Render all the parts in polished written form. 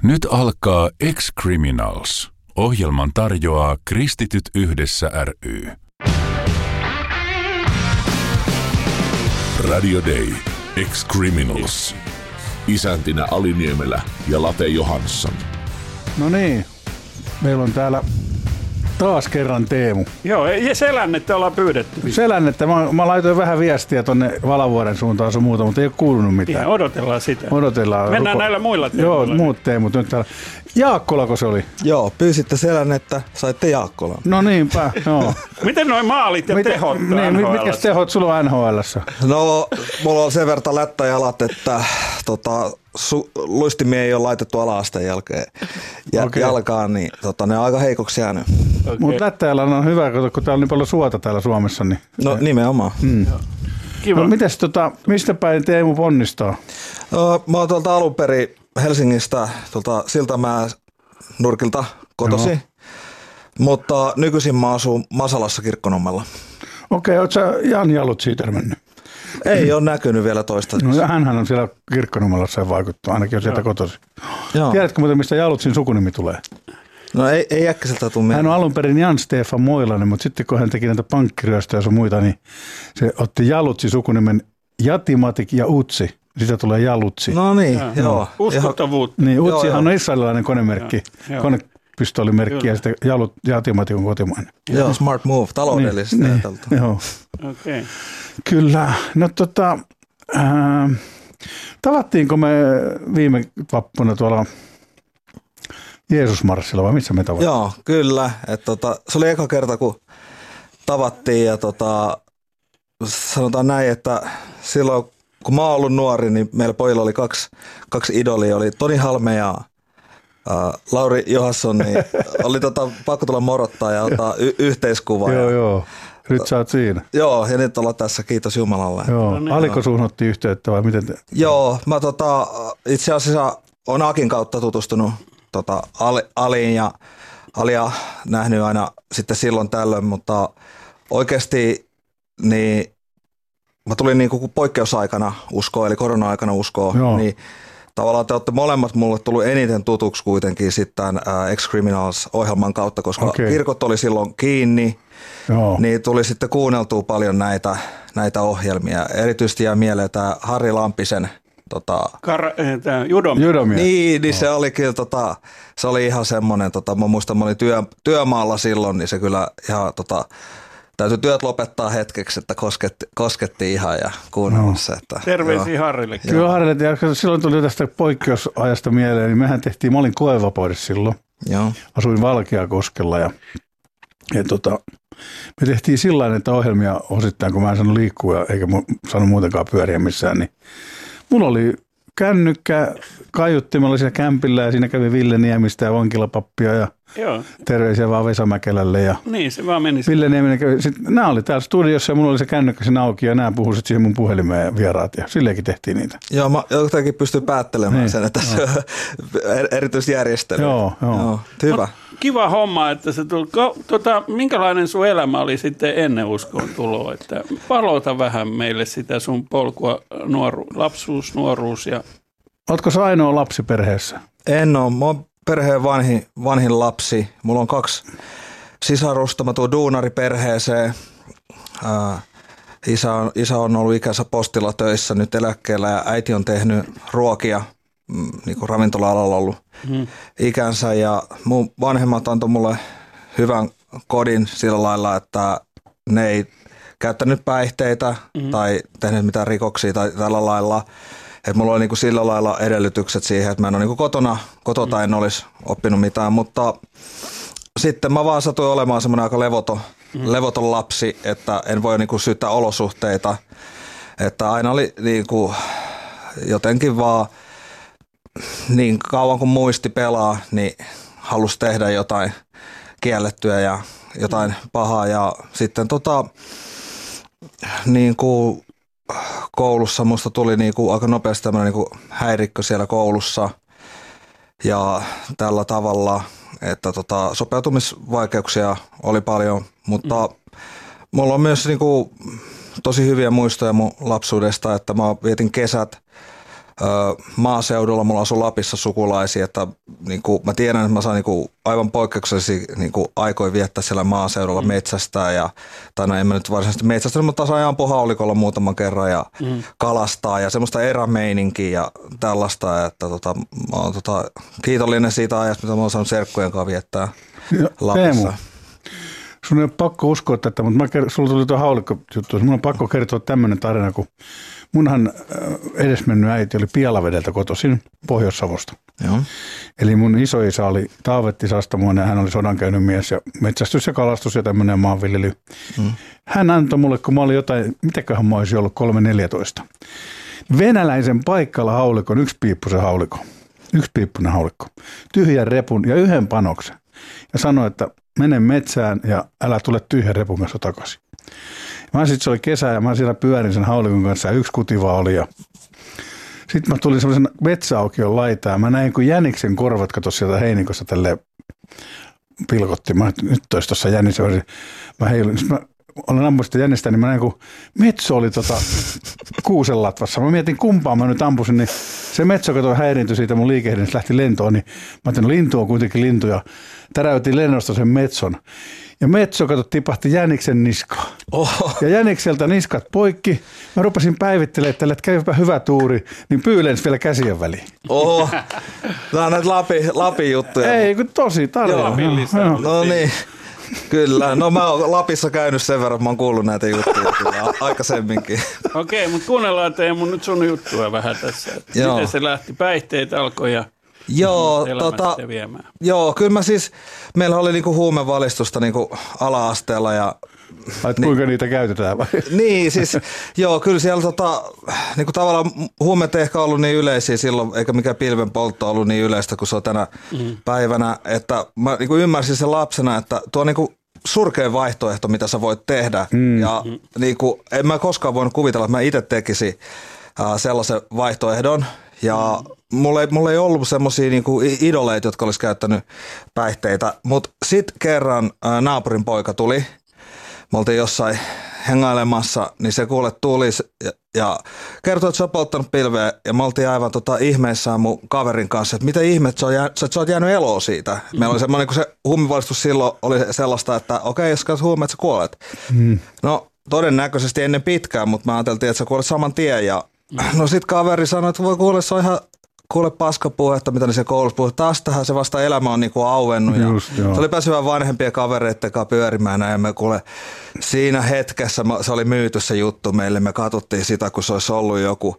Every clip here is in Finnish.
Nyt alkaa Ex-Criminals. Ohjelman tarjoaa Kristityt yhdessä ry. Radio Day. Ex-Criminals. Isäntinä Ali Niemelä ja Late Johansson. No niin, meillä on täällä taas kerran Teemu. Joo, ja Selännettä ollaan pyydetty. Selännettä, mä laitoin vähän viestiä tonne Valavuoren suuntaan sun muuta, mutta ei ole kuulunut mitään. Ihan odotellaan sitä. Odotellaan. Mennään näillä muilla teemoilla. Joo, muut Teemut nyt täällä. Jaakkolako se oli? Joo, pyysitte Selännettä, saitte Jaakkolan. No niinpä, joo. Miten noi maalit ja tehot niin, mitkä tehot sulla on NHL:ssä? No, mulla on sen verran lättäjalat, että luistimia ei ole laitettu ala-asteen jälkeen jalkaan, niin ne on aika heikoksi jäänyt. Okay. Mutta lättäjällä on hyvä, kun täällä on niin paljon suota täällä Suomessa. Niin no nimenomaan. Kiva. No mites mistä päin Teemu ponnistaa? Mä oon tuolta alun perin Helsingistä, tuolta Siltamäen nurkilta kotosi, joo. Mutta nykyisin mä asun Masalassa Kirkkonummella. Okei, ootko sä Jan Jalut siitä mennyt? Ei ole näkynyt vielä toistaiseksi. No hänhän on siellä Kirkkonummella se vaikuttaa, ainakin on sieltä kotosi. Tiedätkö muuten, mistä Jalutsin sukunimi tulee? No ei äkkiseltä tule mieleen. Hän on alun perin Jan Stefan Moilanen, mutta sitten kun hän teki näitä pankkiryöstöjä ja sun muita, niin se otti Jalutsi sukunimen Jatimatik ja Utsi. Siitä tulee Jalutsi. No niin, joo. Uskottavuutta. Niin, Utsihan on israelilainen konemerkki, konepistolimerkki ja sitten Jatimatik on kotimainen. Joo, smart move, taloudellisesti ajateltu. Joo. Okay. Kyllä. No tavattiinko me viime vappuna tuolla Jeesusmarssilla vai missä me tavattiin? Joo, kyllä. Se oli eka kerta, kun tavattiin ja sanotaan näin, että silloin kun mä oon ollut nuori, niin meillä pojilla oli kaksi idolia. Oli Toni Halme ja Lauri Johansson, niin oli pakko tulla morottaa ja ottaa yhteiskuvaa. Joo. Nyt sä oot siinä. Joo, ja nyt ollaan tässä, kiitos Jumalalle. Joo, no niin, Aliko sun otti yhteyttä vai miten te? Joo, mä itse asiassa on Akin kautta tutustunut Aliin ja Alia nähnyt aina sitten silloin tällöin, mutta oikeasti niin mä tulin niin kuin poikkeusaikana uskoon, eli korona-aikana uskoon, niin tavallaan te olette molemmat mulle tullut eniten tutuksi kuitenkin sitten Ex-Criminals-ohjelman kautta, koska kirkot oli silloin kiinni, niin tuli sitten kuunneltua paljon näitä ohjelmia. Erityisesti jää mieleen tämä Harri Lampisen Judomia. Niin se oli kyllä, se oli ihan semmoinen, mä muistan, mä olin työmaalla silloin, niin se kyllä ihan täytyy työt lopettaa hetkeksi, että kosketti ihan ja kuunnelmassa. Terveisiä Harrille. Kyllä Harrille, ja silloin tuli tästä poikkeusajasta mieleen, niin mehän mä olin koevapaudessa silloin. Joo. Asuin Valkeakoskella ja me tehtiin sillain, että ohjelmia osittain, kun mä en saanut liikkua eikä saanut muutenkaan pyöriä missään, niin mulla oli kännykkä, kaiuttimella siellä kämpillä ja siinä kävi Ville Niemistä ja vankilapappia ja terveisiä vaan Vesa Mäkelälle. Ja niin, se vaan meni. Ville Nieminen kävi. Sitten nämä oli täällä studiossa ja mulla oli se kännykkä siinä auki ja nämä puhuivat siihen mun puhelimeen ja vieraat ja silleenkin tehtiin niitä. Joo, mä jotenkin pystyn päättelemään niin sen, että se on erityisjärjestely. Joo. Hyvä. Kiva homma, että se tuli. Minkälainen sun elämä oli sitten ennen uskon tuloa? Että palota vähän meille sitä sun polkua, lapsuus, nuoruus ja... Ootko sä ainoa lapsi perheessä? En ole. Mä oon perheen vanhin lapsi. Mulla on 2 sisarusta. Mä tuun duunariperheeseen. Isä on ollut ikänsä postilla töissä nyt eläkkeellä ja äiti on tehnyt ruokia. Niin kuin ravintola-alalla ollut ikänsä ja mun vanhemmat antoi mulle hyvän kodin sillä lailla, että ne ei käyttänyt päihteitä tai tehnyt mitään rikoksia tai tällä lailla. Että mulla oli niin kuin sillä lailla edellytykset siihen, että mä en ole niin kuin kotota en olisi oppinut mitään, mutta sitten mä vaan satuin olemaan semmoinen aika levoton lapsi, että en voi niin kuin syyttää olosuhteita, että aina oli niin kuin jotenkin vaan niin kauan kun muisti pelaa, niin halusi tehdä jotain kiellettyä ja jotain pahaa. Ja sitten niin kuin koulussa musta tuli niin kuin aika nopeasti tämmöinen niin kuin häirikkö siellä koulussa. Ja tällä tavalla, että sopeutumisvaikeuksia oli paljon, mutta mulla on myös niin kuin tosi hyviä muistoja mun lapsuudesta, että mä vietin kesät maaseudulla, mulla asuu Lapissa sukulaisia, että niin kuin, mä tiedän, että mä saan niin kuin, aivan poikkeuksellisia niin kuin, aikoja viettää siellä maaseudulla metsästää tai no en mä nyt varsinaisesti metsästä, mutta saan ampua haulikolla muutaman kerran ja kalastaa ja semmoista erämeininkiä ja tällaista, että mä oon kiitollinen siitä ajasta, mitä mä oon saanut serkkujen kanssa viettää Lapissa. Teemu, sun ei ole pakko uskoa tätä, mutta sulla tuli tuo haulikko-juttu. Mun on pakko kertoa tämmöinen tarina, kun munhan edesmennyt äiti oli Pielavedeltä kotoisin Pohjois-Savosta. Joo. Eli mun isoisä oli Taavetti Sastamoinen ja hän oli sodan käynyt mies ja metsästys ja kalastus ja tämmöinen maanviljely. Hän antoi mulle, kun mä olin jotain, mitäköhän mä olisin ollut 3-14. Venäläisen paikkalla haulikon, yksipiippunen haulikko, tyhjän repun ja yhden panoksen. Ja sanoi, että mene metsään ja älä tule tyhjän repun kanssa takaisin. Mä sitten se oli kesä ja mä siellä pyörin sen haulikon kanssa ja yksi kutiva oli ja sitten mä tulin semmoisen metsäaukion laitaan ja mä näin, kun jäniksen korvat katosi sieltä heinikossa tälleen pilkotti. Mä nyt olisi tuossa jänis. Mä heilun. Sitten mä olen ampunut sitä jänistä, niin mä näin, kun metso oli kuusen latvassa. Mä mietin, kumpaa mä nyt ampusin, niin se metso kato häiriintyi siitä mun liikehdinnästä, lähti lentoon, niin mä ajattelin, lintu on kuitenkin lintu ja täräytin lennosta sen metson. Ja metso kato tipahti jäniksen niskaan. Ja jänikseltä niskat poikki. Mä rupesin päivittelemään, että kävipä hyvä tuuri, niin pyylens vielä käsien väliin. Tää on näitä Lapin juttuja. Ei, kun tosi tarina. No niin. Kyllä, no mä oon Lapissa käynyt sen verran, mä oon kuullut näitä juttuja kyllä aikaisemminkin. Okei, mutta kuunnellaan Teemu nyt sun juttua vähän tässä. Miten se lähti, päihteet alkoi ja viemään? Joo, kyllä meillä oli niinku huumevalistusta niinku ala-asteella ja kuinka niitä käytetään vai? Niin, siis joo, kyllä siellä niinku tavallaan huumeet ei ehkä ollut niin yleisiä silloin, eikä mikään pilvenpoltto ollut niin yleistä kuin se on tänä päivänä, että mä niinku ymmärsin sen lapsena, että tuo on niinku surkea vaihtoehto, mitä sä voit tehdä ja niinku, en mä koskaan voinut kuvitella, että mä itse tekisin sellaisen vaihtoehdon ja mulla ei ollut semmosia niinku idoleita, jotka olisi käyttänyt päihteitä, mutta sitten kerran naapurin poika tuli. Me oltiin jossain hengailemassa, niin se kuule tuli ja kertoi, että se on polttanut pilveä. Ja me oltiin aivan ihmeissään mun kaverin kanssa, että mitä ihmettä sä oot jäänyt eloon siitä. Meillä oli semmoinen, kun se huumivalistus silloin oli sellaista, että okei, jos käyt huumeet, sä kuolet. No todennäköisesti ennen pitkään, mutta me ajateltiin, että sä kuolet saman tien. Ja no sit kaveri sanoi, että voi kuule, se on ihan paskapuhetta, mitä ne siellä koulussa puhuu. Tästähän se vasta elämä on niinku auennut. Se oli päässyt vanhempien kavereiden kanssa pyörimään ja me kuule siinä hetkessä se oli myyty se juttu meille. Me katsottiin sitä, kun se olisi ollut joku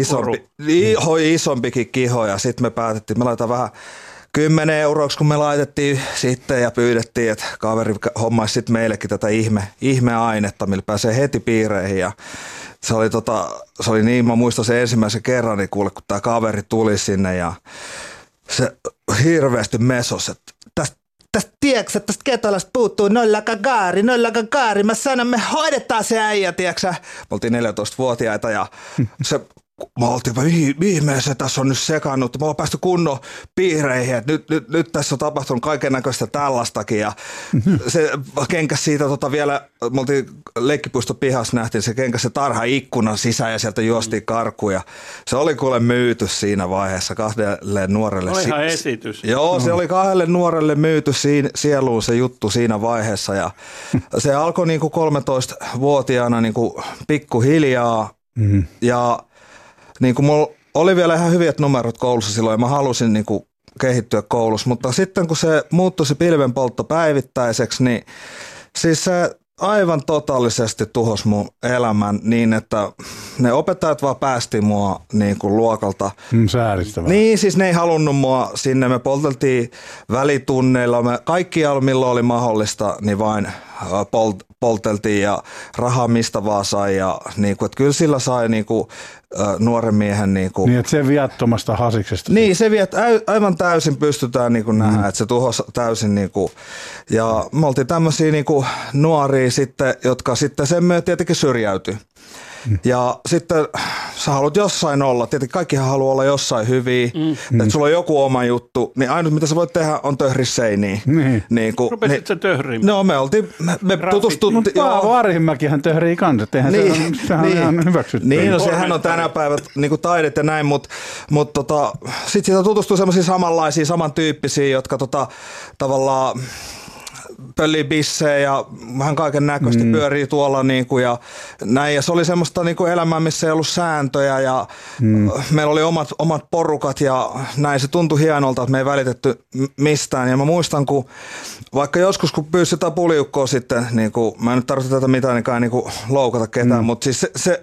isompikin kiho ja sitten me päätettiin, me laitetaan vähän 10 euroksi, kun me laitettiin sitten ja pyydettiin, että kaveri hommaisi sitten meillekin tätä ihmeainetta, millä pääsee heti piireihin ja se oli niin, mä muistan sen ensimmäisen kerran, niin kuule, kun tämä kaveri tuli sinne ja se hirveästi mesos, että tästä tiedätkö, tästä Ketolästä puuttuu nollakaan kaari, mä sanon, me hoidetaan se äijä, tiedätkö. Me oltiin 14-vuotiaita ja se mä oltiin, ihmeessä tässä on nyt sekannut, me ollaan päästy kunnon piireihin, että nyt tässä on tapahtunut kaiken näköistä tällaistakin ja se kenkäs siitä vielä, me oltiin leikkipuiston pihassa, nähtiin se kenkäs se tarha ikkunan sisään ja sieltä juostiin karkuun ja se oli kuule myyty siinä vaiheessa 2 nuorelle. Oli ihan esitys. Joo, se oli 2 nuorelle myyty sieluun se juttu siinä vaiheessa ja se alkoi niinku 13-vuotiaana niinku pikkuhiljaa ja niin kuin mulla oli vielä ihan hyviät numerot koulussa silloin ja mä halusin niin kuin kehittyä koulussa, mutta sitten kun se muuttui se pilvenpoltto päivittäiseksi, niin siis se aivan totaalisesti tuhosi mun elämän niin, että ne opettajat vaan päästi mua niin kuin luokalta. Sääristävää. Niin, siis ne ei halunnut mua sinne. Me polteltiin välitunneilla. Me kaikkialla, milloin oli mahdollista, niin vain polteltiin ja rahaa mistä vaan sai. Ja niin kuin, että kyllä sillä sai niin kuin, nuoren miehen. Niin, että se viattomasta hasiksesta. Niin, se aivan täysin pystytään niin kuin nähdä, että se tuhosi täysin. Niin kuin, ja me oltiin tämmöisiä niin kuin nuoria sitten, jotka sitten sen myötä tietenkin syrjäytyi. Ja sitten sä haluat jossain olla, tietenkin kaikkihan haluaa olla jossain hyviä, että sulla on joku oma juttu, niin ainut mitä sä voit tehdä on töhri seiniin. Rupesit sä töhriin? No me tutustuttiin. Paavo Arhimäkihän töhrii kanssa, eihän sehän on ihan hyväksytty. Niin, no sehän on tänä päivänä niin taidet ja näin, mutta sitten siitä tutustuu semmoisia samanlaisia, samantyyppisiä, jotka tavallaan pöllii bissejä ja vähän kaiken näköistä pyörii tuolla ja näin. Ja se oli semmoista elämää, missä ei ollut sääntöjä ja meillä oli omat porukat ja näin. Se tuntui hienolta, että me ei välitetty mistään. Ja mä muistan, kun vaikka joskus kun pyysi jotain puliukkoa sitten, mä en nyt tarvitse tätä mitään loukata ketään, mutta siis se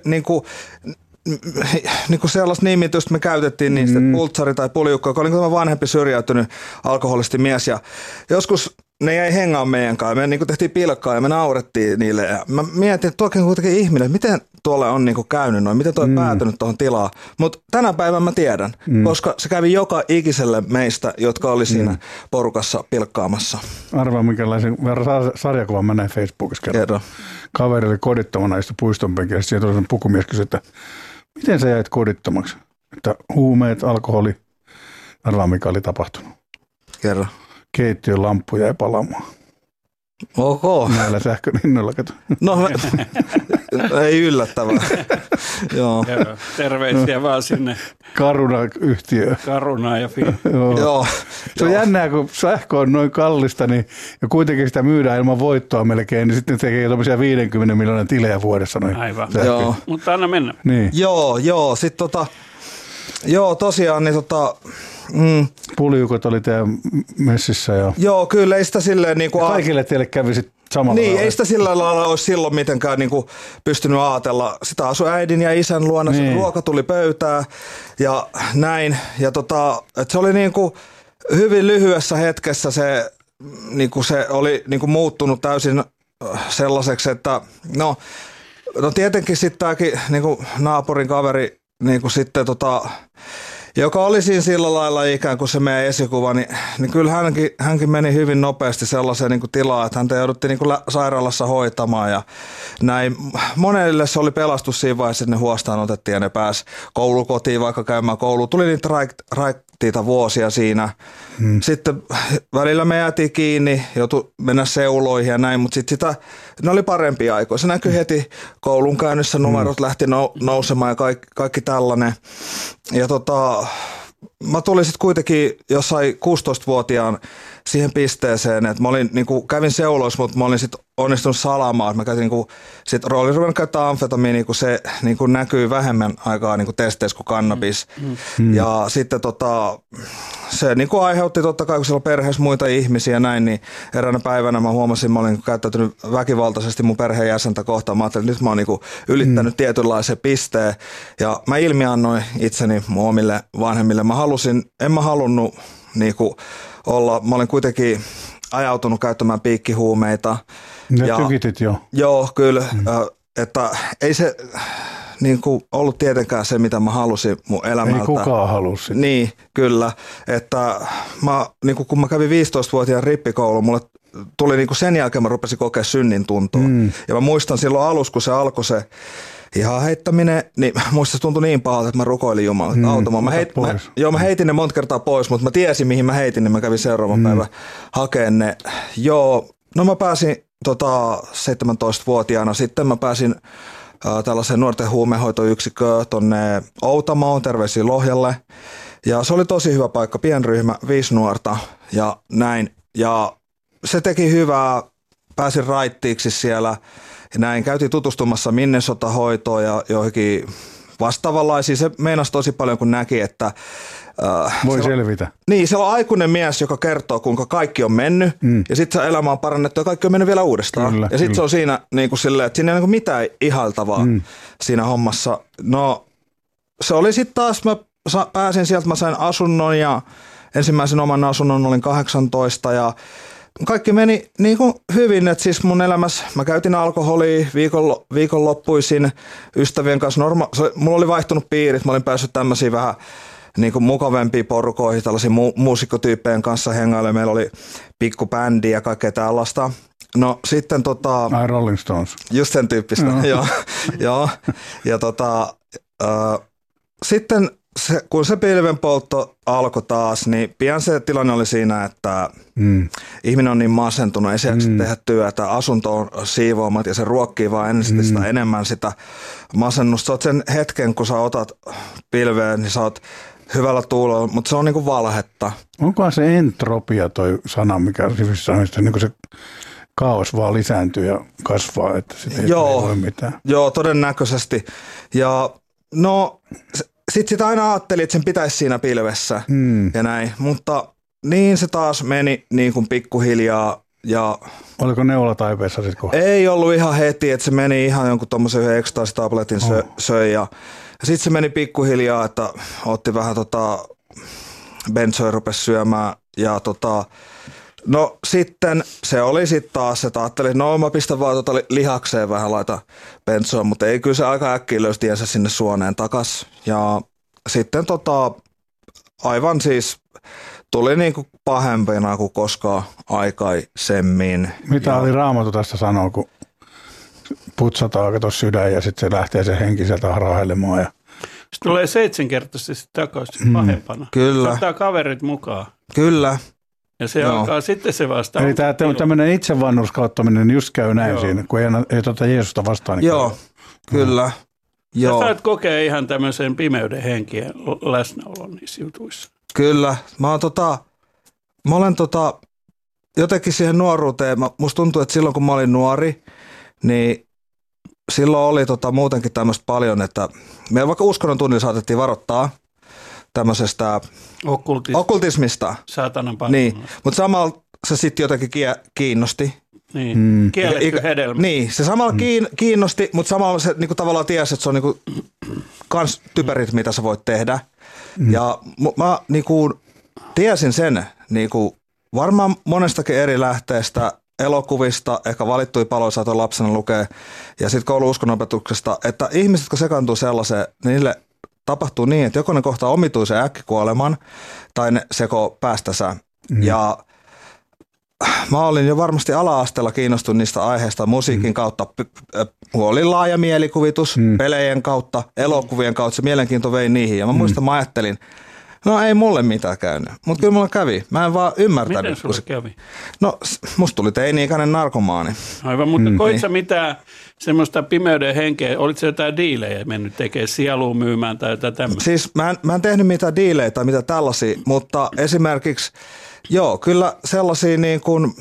sellaista nimitystä me käytettiin niistä, pultsari tai puliukko, joka oli tämä vanhempi syrjäytynyt alkoholisti mies ja joskus ne jäi hengaan meidän kanssa. Me tehtiin pilkkaa ja me naurettiin niille. Ja mä mietin, että tuokin kuitenkin ihminen, miten tuolle on käynyt noin, miten tuo on päätynyt tuohon tilaan. Mutta tänä päivänä mä tiedän, koska se kävi joka ikiselle meistä, jotka oli siinä porukassa pilkkaamassa. Arvaa, minkälaisen sarjakuvan mä näin Facebookissa kerran. Kaveri oli kodittomana istui puiston penkillä. Sitten tuli pukumies kysyi, että miten sä jäit kodittomaksi? Että huumeet, alkoholi. Arvaa, mikä oli tapahtunut. Kerro. Keittiön lamppu jäi palaamaan. Ok. Näillä sähkön hinnoilla, kato. No, ei yllättävää. Joo. Terveisiä vaan sinne. Caruna-yhtiö. Caruna ja Joo. Se on jännää, kun sähkö on noin kallista, niin, ja kuitenkin sitä myydään ilman voittoa melkein, niin sitten tekee tuollaisia 50 miljoonan tilejä vuodessa. Noin. Aivan. Joo. Mutta anna mennä. Niin. Joo. Sitten tosiaan, niin Puliukot oli teidän messissä. Joo, kyllä ei sitä silleen kaikille teille kävi sitten samalla niin, lailla. ei sitä sillä lailla olisi silloin mitenkään pystynyt ajatella. Sitä asui äidin ja isän luona, niin. Ruoka tuli pöytään ja näin. Ja että se oli hyvin lyhyessä hetkessä se oli muuttunut täysin sellaiseksi, että no tietenkin sitten tämäkin naapurin kaveri sitten joka oli siinä sillä lailla ikään kuin se meidän esikuva, niin kyllä hänkin meni hyvin nopeasti sellaiseen tilaan, että häntä jouduttiin sairaalassa hoitamaan ja näin. Monelle se oli pelastus siinä vaiheessa, että ne huostaan otettiin ja ne pääsi koulukotiin vaikka käymään kouluun. Tuli niitä raittiita vuosia siinä. Sitten välillä me jäätiin kiinni, joutui mennä seuloihin ja näin, mutta sitten ne oli parempia aikoja. Se näkyi heti koulun käynnissä, numerot lähti nousemaan ja kaikki tällainen. Ja mä tulin sitten kuitenkin jossain 16-vuotiaan siihen pisteeseen, että mä olin, kävin seuloissa, mutta mä olin sitten onnistunut salaamaan, että mä käytin sitten olin ruvennut käyttää amfetamiinia, kun se näkyy vähemmän aikaa testeissä kuin kannabis. Ja sitten se aiheutti totta kai, kun siellä on perheessä muita ihmisiä ja näin, niin eräänä päivänä mä huomasin, että mä olin käyttäytynyt väkivaltaisesti mun perheenjäsentä kohtaan. Mä ajattelin, että nyt mä oon ylittänyt tietynlaisen pisteen ja mä ilmiannoin itseni mun omille vanhemmille. En mä halunnut olla, mä olin kuitenkin ajautunut käyttämään piikkihuumeita. Ja tykitit jo. Joo, kyllä. Että ei se ollut tietenkään se, mitä mä halusin mun elämältä. Ei kukaan halusi. Niin, kyllä. Että mä, kun mä kävin 15-vuotiaan rippikoulu, mulle tuli sen jälkeen mä rupesin kokea synnin tuntua. Ja mä muistan silloin alussa, kun se alkoi se ihan heittäminen, niin muista se tuntui niin pahalta, että mä rukoilin Jumalaa, auttamaan. Mä heitin ne monta kertaa pois, mutta mä tiesin, mihin mä heitin, niin mä kävin seuraavan päivän hakemaan ne. Joo, no mä pääsin 17-vuotiaana, sitten mä pääsin tällaiseen nuorten huumehoitoyksikköön tonne Outamoon, terveisiin Lohjalle. Ja se oli tosi hyvä paikka, pienryhmä, 5 nuorta ja näin. Ja se teki hyvää, pääsin raittiiksi siellä. Ja näin käytiin tutustumassa Minnesota-hoitoon ja joihinkin vastaavanlaisiin. Se meinasi tosi paljon, kun näki, että voi selvitä. Niin, siellä on aikuinen mies, joka kertoo, kuinka kaikki on mennyt. Ja sitten se elämä on parannettu ja kaikki on mennyt vielä uudestaan. Kyllä, ja sitten se on siinä silleen, että siinä ei ole mitään ihailtavaa siinä hommassa. No, se oli sitten taas, mä pääsin sieltä, mä sain asunnon ja ensimmäisen oman asunnon olin 18 ja kaikki meni hyvin, että siis mun elämässä mä käytin alkoholia viikonloppuisin ystävien kanssa. Mulla oli vaihtunut piirit, mä olin päässyt tämmöisiin vähän mukavempiin porukoihin, tällaisiin muusikkotyyppien kanssa hengailemaan. Meillä oli pikkubändi ja kaikkea tällaista. No sitten Rolling Stones. Just sen tyyppistä, joo. Ja sitten kun se pilvenpoltto alkoi taas, niin pian se tilanne oli siinä, että ihminen on niin masentunut, ei se tehdä työtä, asunto on siivoamat ja se ruokkii vaan sitä enemmän sitä masennusta. Sä oot sen hetken, kun sä otat pilveen, niin sä oot hyvällä tuulolla, mutta se on niinku valhetta. Onkohan se entropia toi sana, mikä sivissä on, niin kuin se kaos vaan lisääntyy ja kasvaa, että sitä ei voi mitään. Joo, todennäköisesti. Ja no, sitten sitä aina ajattelin, että sen pitäisi siinä pilvessä ja näin, mutta niin se taas meni niin kuin pikkuhiljaa. Ja oliko neula taipeessa sitten kohta? Ei ollut ihan heti, että se meni ihan jonkun tommosen yhden ekstaasitabletin söi ja sitten se meni pikkuhiljaa, että otti vähän benzoja rupesi syömään ja no sitten se oli sitten taas, että ajattelin, no mä pistän vaan lihakseen vähän laita benzoa, mutta ei, kyllä se aika äkkiä löysi tiensä sinne suoneen takas. Ja sitten aivan siis tuli niinku pahempina kuin koskaan aikaisemmin. Mitä oli Raamattu tästä sanoa, kun putsataan kato sydän ja sitten se lähtee se henki sieltä harhailemaan. Ja se tulee 7-kertaisesti takaisin pahempana. Kyllä. Ottaa kaverit mukaan. Kyllä. Ja se alkaa sitten se vastaan. Eli tämmöinen itsevanhurskauttaminen just käy näin siinä, kun ei Jeesusta vastaan. Niin joo, kyllä. Sä saat kokea ihan tämmöisen pimeyden henkien läsnäolon niissä jutuissa. Kyllä. Mä olen jotenkin siihen nuoruuteen, musta tuntuu, että silloin kun mä olin nuori, niin silloin oli muutenkin tämmöistä paljon, että me vaikka uskonnon tunnilla saatettiin varoittaa tämmöisestä okkultismista. Saatanan paljon. Niin, mutta samalla se sitten jotenkin kiinnosti. Niin, kielletty hedelmä. Niin, se samalla kiinnosti, mutta samalla se niinku tavallaan tiesi, että se on niinku kans typerit, mitä sä voit tehdä. Ja mä niinku tiesin sen niinku varmaan monestakin eri lähteestä, elokuvista, ehkä valittuja paloja saatoin lapsena lukea, ja sitten koulu-uskonnonopetuksesta, että ihmiset, jotka sekaantuu sellaiseen, niin niille tapahtuu niin, että joko ne kohtaa omituisen äkkikuoleman, tai ne sekoo päästänsä. Ja mä olin jo varmasti ala-asteella kiinnostunut niistä aiheista musiikin kautta. Oli laaja mielikuvitus, pelejen kautta, elokuvien kautta, se mielenkiinto vei niihin. Ja mä muistan, mä ajattelin, no ei mulle mitään käynyt, mutta kyllä mulla kävi. Mä en vaan ymmärtänyt. Miten sulle kävi? No musta tuli teini-ikäinen narkomaani. Aivan, mutta koit sä mitään semmoista pimeyden henkeä? Olitko sä jotain diilejä mennyt tekemään, sieluun myymään tai jotain tämmöistä? Siis mä en tehnyt mitään diilejä tai mitä tällaisia, mutta esimerkiksi kyllä sellaisia niin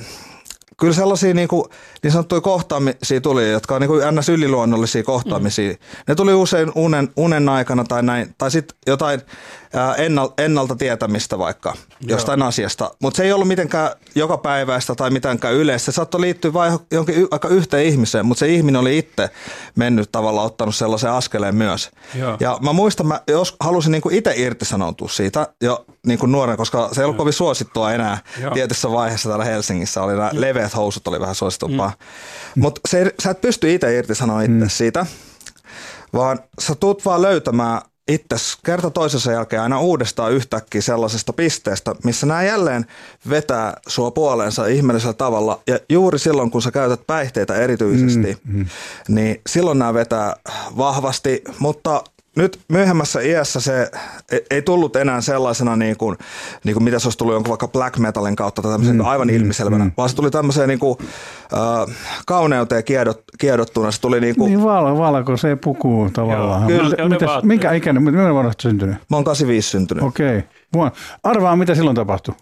sanottuja kohtaamisia tuli, jotka on niin kuin ns. Yliluonnollisia kohtaamisia. Ne tuli usein unen aikana tai näin, tai sitten jotain ennalta tietämistä vaikka jostain asiasta. Mutta se ei ollut mitenkään jokapäiväistä tai mitenkään yleistä. Se saattoi liittyä vain johonkin aika yhteen ihmiseen, mutta se ihminen oli itse mennyt tavallaan, ottanut sellaisen askeleen myös. Joo. Ja mä muistan, jos halusin niin kuin itse irtisanoutua siitä jo niin kuin nuoren, koska se ei ollut kovin suosittua enää tietyssä vaiheessa täällä Helsingissä. Oli nämä leveät housut oli vähän suositumpaa. Mutta sä et pysty itse irtisanoa itse siitä, vaan sä tuut vaan löytämään itses kerta toisensa jälkeen aina uudestaan yhtäkkiä sellaisesta pisteestä, missä nämä jälleen vetää sua puoleensa ihmeellisellä tavalla. Ja juuri silloin, kun sä käytät päihteitä erityisesti, niin silloin nämä vetää vahvasti, mutta nyt myöhemmässä iässä se ei tullut enää sellaisena niin kuin mitä se olisi tullut jonkun vaikka black metalin kautta tai tämmöisen aivan ilmiselvänä, vaan se tuli tämmöiseen niin kuin, kauneuteen kiedottuna. Se tuli niin kuin niin valkoiseen pukuun tavallaan. Minkä ikäinen, minkä vuonna olet syntynyt? Mä oon 85 syntynyt. Okei. Arvaa, mitä silloin tapahtui?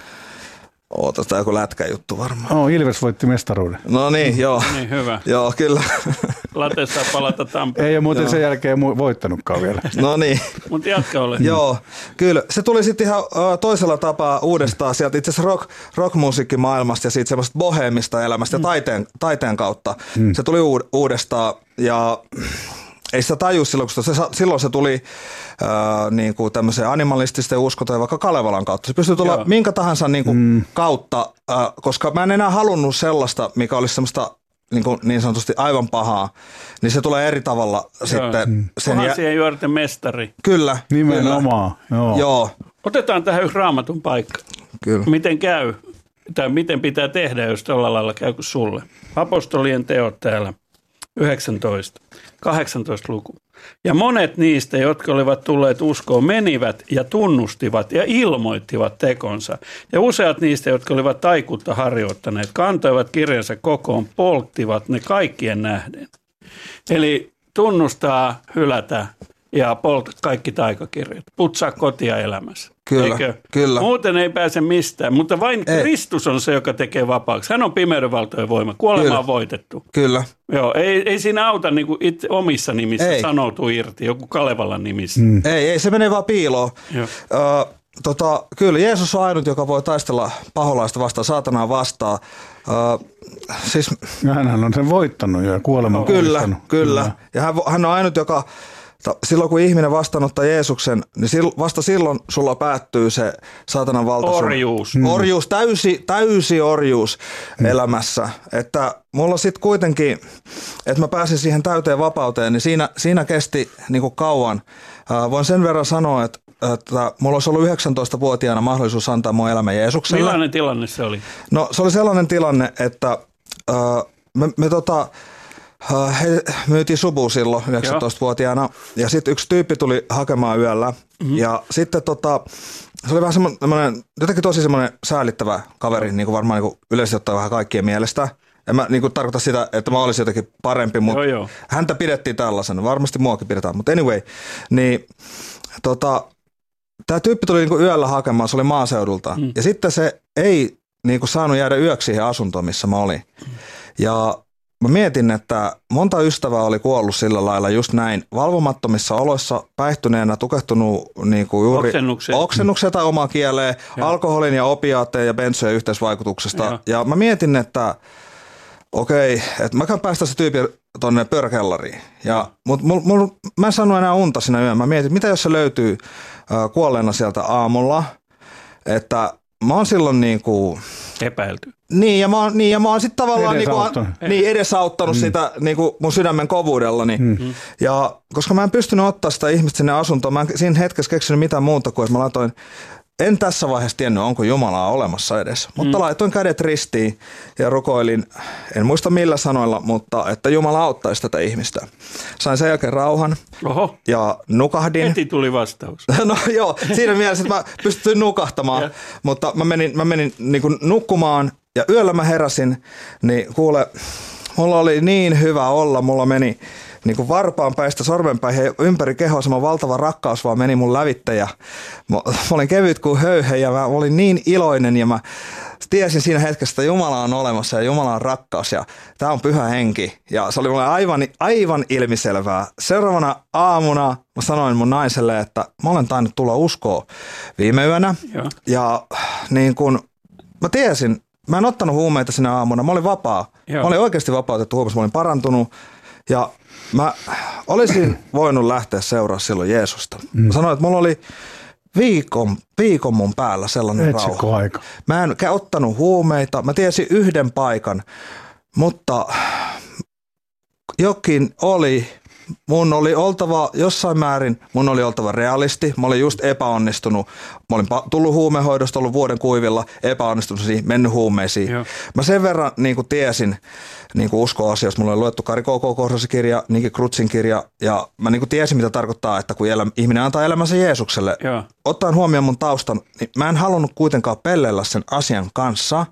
Tämä joku lätkäjuttu varmaan. Ilves voitti mestaruuden. No niin, joo. Niin, hyvä. Joo, kyllä. Late saa palata Tampereen. Ei ole muuten sen jälkeen voittanutkaan vielä. No niin. Mutta jatka ole. Joo, kyllä. Se tuli sitten ihan toisella tapaa uudestaan sieltä itse asiassa rockmusiikkimaailmasta ja siitä semmoista boheemista elämästä ja taiteen kautta. Se tuli uudestaan ja ei sitä tajua silloin, kun silloin se tuli niin kuin tämmöiseen animalististen uskontojen vaikka Kalevalan kautta. Se pystyy tulla minkä tahansa niin kuin kautta, koska mä en enää halunnut sellaista, mikä olisi semmoista niin sanotusti aivan pahaa, niin se tulee eri tavalla sitten. Tuhansien juorten mestari. Kyllä. Nimenomaan. Joo. Otetaan tähän yksi Raamatun paikka. Kyllä. Miten käy, tai miten pitää tehdä, jos tällä lailla käy kuin sulle. Apostolien teot täällä 19, 18 luku. Ja monet niistä, jotka olivat tulleet uskoon, menivät ja tunnustivat ja ilmoittivat tekonsa. Ja useat niistä, jotka olivat taikuutta harjoittaneet, kantoivat kirjansa kokoon, polttivat ne kaikkien nähden. Eli tunnustaa, hylätä ja kaikki taikakirjat. Putsaa kotia elämässä. Kyllä. Muuten ei pääse mistään, mutta vain Kristus on se, joka tekee vapaaksi. Hän on pimeyden valtojen voima. Kuolema on voitettu. Kyllä. Joo, ei siinä auta niin kuin itse omissa nimissä sanoutuu irti, joku Kalevalan nimissä. Ei, se menee vaan piiloon. Kyllä, Jeesus on ainut, joka voi taistella paholaista vastaan, saatanaa vastaan. Hänhän on sen voittanut ja kuoleman voittanut. Kyllä. Ja hän on ainut, joka silloin kun ihminen vastaanottaa Jeesuksen, niin vasta silloin sulla päättyy se saatanan valta. Orjuus, täysi orjuus elämässä. Että mulla sitten kuitenkin, että mä pääsin siihen täyteen vapauteen, niin siinä kesti niin kuin kauan. Voin sen verran sanoa, että mulla olisi ollut 19-vuotiaana mahdollisuus antaa mun elämä Jeesukselle. Millainen tilanne se oli? No se oli sellainen tilanne, että he myytiin Subu silloin 19-vuotiaana ja sitten yksi tyyppi tuli hakemaan yöllä ja sitten se oli vähän semmoinen, jotenkin tosi semmoinen säälittävä kaveri, niin kuin varmaan niin kuin yleisesti ottaen vähän kaikkien mielestä. En mä niin kuin tarkoita sitä, että mä olisin jotenkin parempi, mutta häntä pidettiin tällaisena, varmasti muakin pidetään, mutta anyway, niin tämä tyyppi tuli niin kuin yöllä hakemaan, se oli maaseudulta ja sitten se ei niin kuin saanut jäädä yöksi siihen asuntoon, missä mä olin ja mä mietin, että monta ystävää oli kuollut sillä lailla just näin valvomattomissa oloissa, päihtyneenä, tukehtunut niin kuin juuri oksennuksia tai omaa kieleen, alkoholin ja opiaatteen ja bensojen yhteisvaikutuksesta. Ja mä mietin, että okei, että mä käyn päästä se tyyppi tonne pörkellariin. Mutta mä en saanut enää unta siinä yön. Mä mietin, mitä jos se löytyy kuolleena sieltä aamulla, että mä oon silloin niin kuin epäilty. Niin, ja mä oon sitten tavallaan edesauttanut sitä niinku mun sydämen kovuudellani. Ja koska mä en pystynyt ottaa sitä ihmistä sinne asuntoon, mä en siinä hetkessä keksinyt mitään muuta kuin, että mä laitoin, en tässä vaiheessa tiennyt, onko Jumalaa olemassa edes, mutta laitoin kädet ristiin ja rukoilin, en muista millä sanoilla, mutta että Jumala auttaisi tätä ihmistä. Sain sen jälkeen rauhan ja nukahdin. Heti tuli vastaus. No joo, siinä mielessä, että mä pystyin nukahtamaan, mutta mä menin niin kuin nukkumaan ja yöllä mä heräsin, niin kuule, mulla oli niin hyvä olla, mulla meni niin kuin varpaan päistä sormenpäihin ympäri kehoa semmoinen valtava rakkaus vaan meni mun lävitte ja mä olin kevyt kuin höyhe ja mä olin niin iloinen ja mä tiesin siinä hetkessä, että Jumala on olemassa ja Jumala on rakkaus ja tää on pyhä henki ja se oli mulle aivan ilmiselvää. Seuraavana aamuna mä sanoin mun naiselle, että mä olen tainnut tulla uskoon viime yönä ja niin kun mä tiesin, mä en ottanut huumeita sinä aamuna, mä olin vapaa. Mä olin oikeasti vapautettu huumassa, mä olin parantunut ja mä olisin voinut lähteä seuraa silloin Jeesusta. Mä sanoin, että mulla oli viikon mun päällä sellainen rauha. Mä en ottanut huumeita, mä tiesin yhden paikan, mutta jokin oli, mun oli oltava jossain määrin, mun oli oltava realisti, mä olin just epäonnistunut, mä olin tullut huumehoidosta, ollut vuoden kuivilla, epäonnistunut siihen, mennyt huumeisiin. Mä sen verran niin kuin tiesin niin kuin uskoasioista, mulla oli luettu Kari K.K. kirja, Niki Krutsin kirja ja mä niin kuin tiesin mitä tarkoittaa, että kun ihminen antaa elämänsä Jeesukselle, ottaen huomioon mun taustan, niin mä en halunnut kuitenkaan pelleillä sen asian kanssa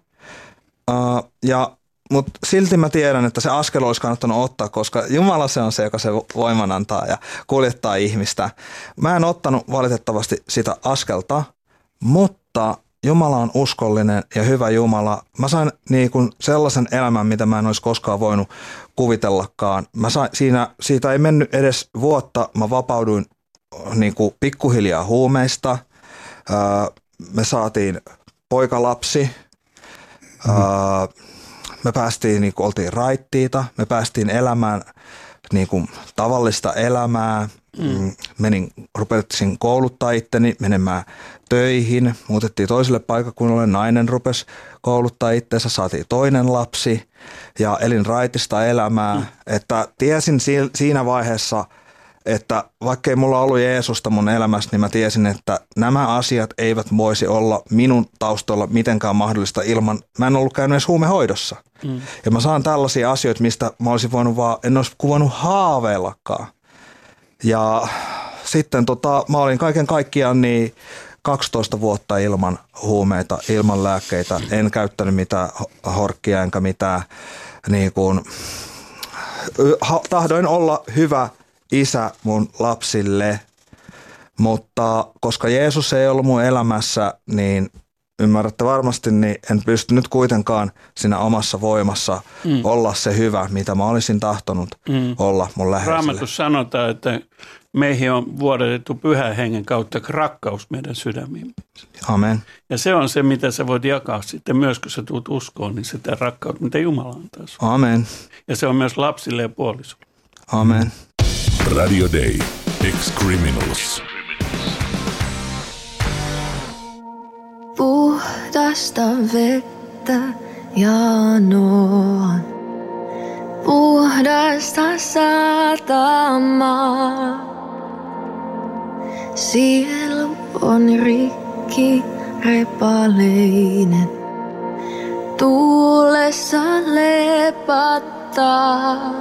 mutta silti mä tiedän, että se askel olisi kannattanut ottaa, koska Jumala se on se, joka se voiman antaa ja kuljettaa ihmistä. Mä en ottanut valitettavasti sitä askelta, mutta Jumala on uskollinen ja hyvä Jumala. Mä sain niin kuin sellaisen elämän, mitä mä en olisi koskaan voinut kuvitellakaan. Siitä ei mennyt edes vuotta, mä vapauduin niin kuin pikkuhiljaa huumeista. Me saatiin poikalapsi. Me päästiin, niin kuin oltiin raittiita, me päästiin elämään niin kuin tavallista elämää. Rupesin kouluttaa itteni, menemään töihin, muutettiin toiselle paikkakunnalle, nainen rupesi kouluttaa itseensä, saatiin toinen lapsi ja elin raitista elämää. Että tiesin siinä vaiheessa, että vaikkei mulla ollut Jeesusta mun elämässä, niin mä tiesin, että nämä asiat eivät voisi olla minun taustalla mitenkään mahdollista ilman, mä en ollut käynyt edes huumehoidossa. Ja mä saan tällaisia asioita, mistä mä olisin voinut en olisi kuvannut haaveillakaan. Ja sitten mä olin kaiken kaikkiaan niin 12 vuotta ilman huumeita, ilman lääkkeitä. En käyttänyt mitään horkkia enkä mitään. Niin kuin, tahdoin olla hyvä isä mun lapsille, mutta koska Jeesus ei ollut mun elämässä, niin ymmärrätte varmasti, niin en pystynyt kuitenkaan siinä omassa voimassa olla se hyvä, mitä mä olisin tahtonut olla mun läheiselle. Raamatussa sanotaan, että meihin on vuodatettu Pyhän Hengen kautta rakkaus meidän sydämiin. Amen. Ja se on se, mitä sä voit jakaa sitten myös, kun sä tulet uskoon, niin sitä rakkautta, mitä Jumala antaa sulle. Amen. Ja se on myös lapsille ja puolisolle. Amen. Radio Day. Ex-Criminals. Puhdasta vettä janoan, puhdasta satamaa. Sielu on rikki repaleinen, tuulessa lepattaa.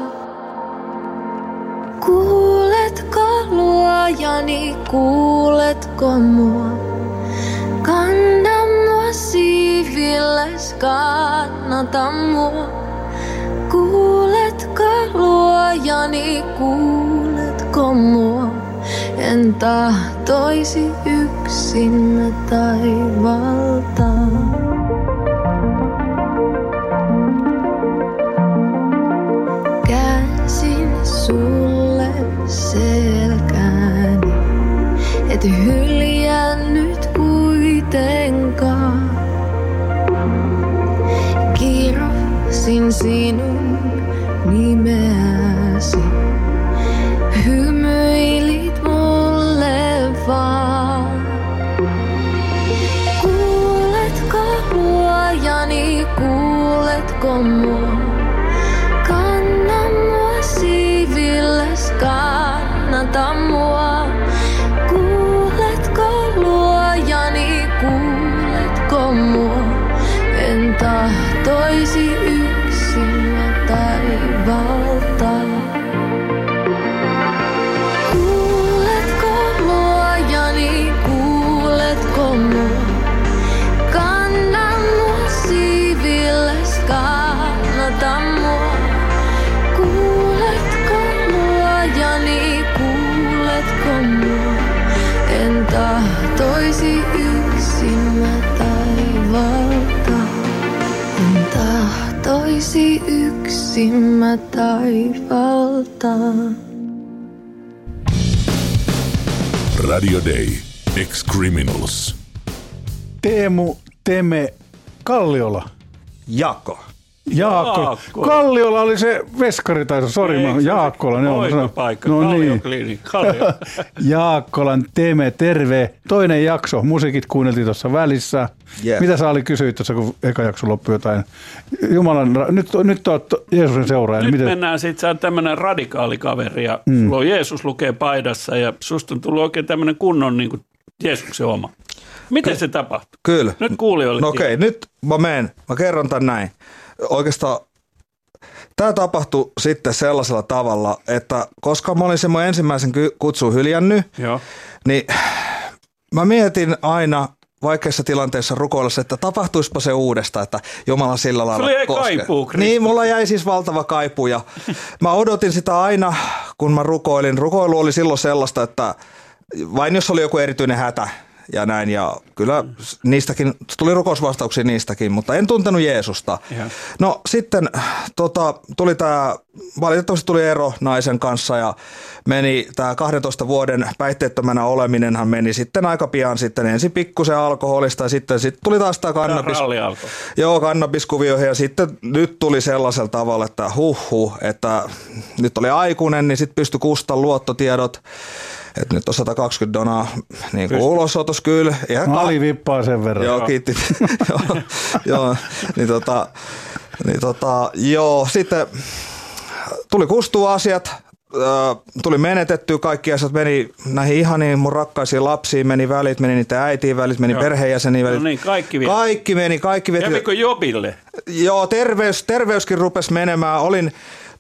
Kuuletko luojani, kuuletko mua? Kanna mua siivilles, kannata mua. Kuuletko luojani, kuuletko mua? En tahtoisi yksin taivalta. Käänsin sulle selkäni, et hyljännyt kuitenkaan. Kirjasin sinun nimeäsi, hymyilit mulle vaan. Kuuletko luojani, kuuletko mua? Kanna mua siivilles, kannata mua. Kuuletko luojani, kuuletko mua? En tahtoisi yksin taivalta. Kuuletko luojani, kuuletko mua? Kanna mua siivilles, kannata mua. Kuuletko luojani, kuuletko mua? En tahtoisi yksin taivalta. En tahtoisi yksin taivalta. Radio Day. Ex-Criminals. Teemu Teme Kalliola. Jaakko. Jaakko. Kalliola oli se veskari, tai sori, Jaakkola. Hoitopaikka, Kalliokliinikka. Kallio. Jaakkolan Teme, terve. Toinen jakso, musiikit kuunneltiin tuossa välissä. Yeah. Mitä sä oli kysyit tuossa, kun eka jakso loppui jotain? Jumalan, nyt oot Jeesuksen seuraaja. Nyt miten? mennään sitten, sä oot tämmöinen radikaali kaveri ja sulla on Jeesus lukee paidassa ja susta on tullut oikein tämmöinen kunnon niin kuin Jeesuksen oma. Miten se tapahtui? Kyllä. Nyt kuulijoille. No okei, nyt mä kerron tämän näin. Oikeastaan tämä tapahtui sitten sellaisella tavalla, että koska mä olin sen mun ensimmäisen kutsun hyljännyt, niin mä mietin aina vaikeissa tilanteissa rukoillessa, että tapahtuispa se uudestaan, että Jumala sillä lailla koskee. Sulla jäi kaipuu, Kristus. Niin, mulla jäi siis valtava kaipuu ja mä odotin sitä aina, kun mä rukoilin. Rukoilu oli silloin sellaista, että vain jos oli joku erityinen hätä ja näin, ja kyllä niistäkin, tuli rukousvastauksia niistäkin, mutta en tuntenut Jeesusta. Ja. No sitten tuli valitettavasti tuli ero naisen kanssa ja meni tämä 12 vuoden päihteettömänä oleminenhan meni sitten aika pian sitten ensin pikkusen alkoholista ja sitten tuli taas tämä kannabiskuvioihin ja sitten nyt tuli sellaisella tavalla, että että nyt oli aikuinen, niin sitten pystyi kustan luottotiedot. Että nyt on 120 niin kuin ulosotos kyllä. Ali vippaa sen verran. Joo, kiitti. Joo, sitten tuli kustua asiat, tuli menetettyä kaikki asiat, meni näihin ihaniin mun rakkaisiin lapsiin, meni välit, meni niiden äitiin välit, meni perheenjäseniin välit. No niin, kaikki meni. Kävikö Jobille? Joo, terveyskin rupesi menemään.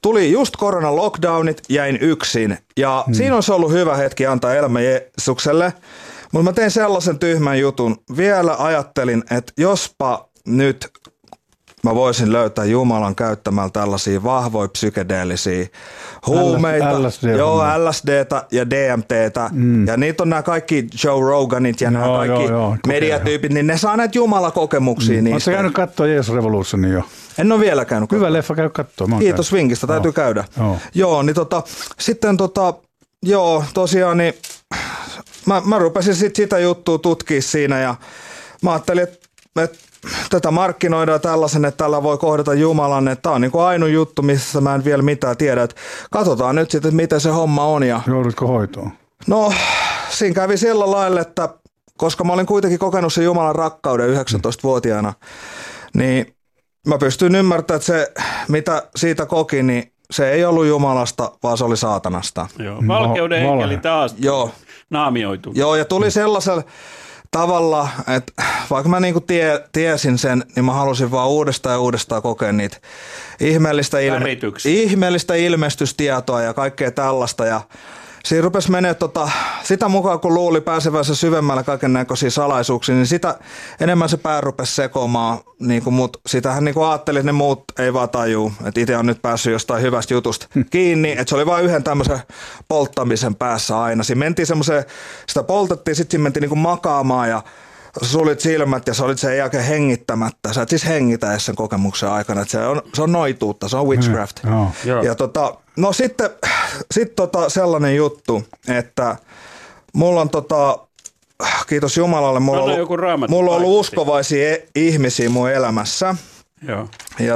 tuli just koronan lockdownit, jäin yksin. Ja siinä olisi ollut hyvä hetki antaa elämä Jeesukselle. Mutta mä tein sellaisen tyhmän jutun. Vielä ajattelin, että jospa nyt mä voisin löytää Jumalan käyttämällä tällaisia vahvoja psykedeellisiä huumeita. LSDtä ja DMTtä. Ja niitä on nämä kaikki Joe Roganit ja nämä kaikki mediatyypit, niin ne saa näitä Jumala-kokemuksia niistä. Oletko käynyt katsoa Jesus Revolutionia jo? En ole vielä käynyt katsoa. Hyvä leffa, käy katsoa. Kiitos vinkistä, täytyy käydä. Joo, niin sitten tosiaan niin mä rupesin sitä juttua tutkia siinä ja mä ajattelin, että tätä markkinoidaan tällaisen, että tällä voi kohdata Jumalan, että tämä on niin kuin ainoa juttu, missä mä en vielä mitään tiedä. Että katsotaan nyt sitten, miten se homma on. Joudutko hoitoon? No, siinä kävi sillä lailla, että koska mä olin kuitenkin kokenut sen Jumalan rakkauden 19-vuotiaana, niin mä pystyin ymmärtämään, että se, mitä siitä koki, niin se ei ollut Jumalasta, vaan se oli saatanasta. Joo, valkeuden enkeli taas naamioitu. Joo, ja tuli sellaisella tavalla, että vaikka mä niinku tiesin sen, niin mä halusin vaan uudestaan ja uudestaan kokea niitä ihmeellistä ilmestystietoa ja kaikkea tällaista. Ja siinä rupesi menee sitä mukaan, kun luuli pääsevänsä syvemmällä kaiken näköisiä salaisuuksia, niin sitä enemmän se pää rupesi sekoamaan. Mutta sitähän niinku ajattelin, että ne muut ei vaan tajuu, että itse on nyt päässyt jostain hyvästä jutusta kiinni. Että se oli vain yhden tämmöisen polttamisen päässä aina. Siinä mentiin semmoiseen, sitä poltettiin, sitten siinä mentiin niinku makaamaan ja sulit silmät ja sä olit sen jälkeen hengittämättä. Sä et siis hengitä sen kokemuksen aikana. Että se on noituutta, se on witchcraft. Ja no sitten sellainen juttu, että mulla on kiitos Jumalalle, mulla on ollut uskovaisia ihmisiä mun elämässä. Joo. Ja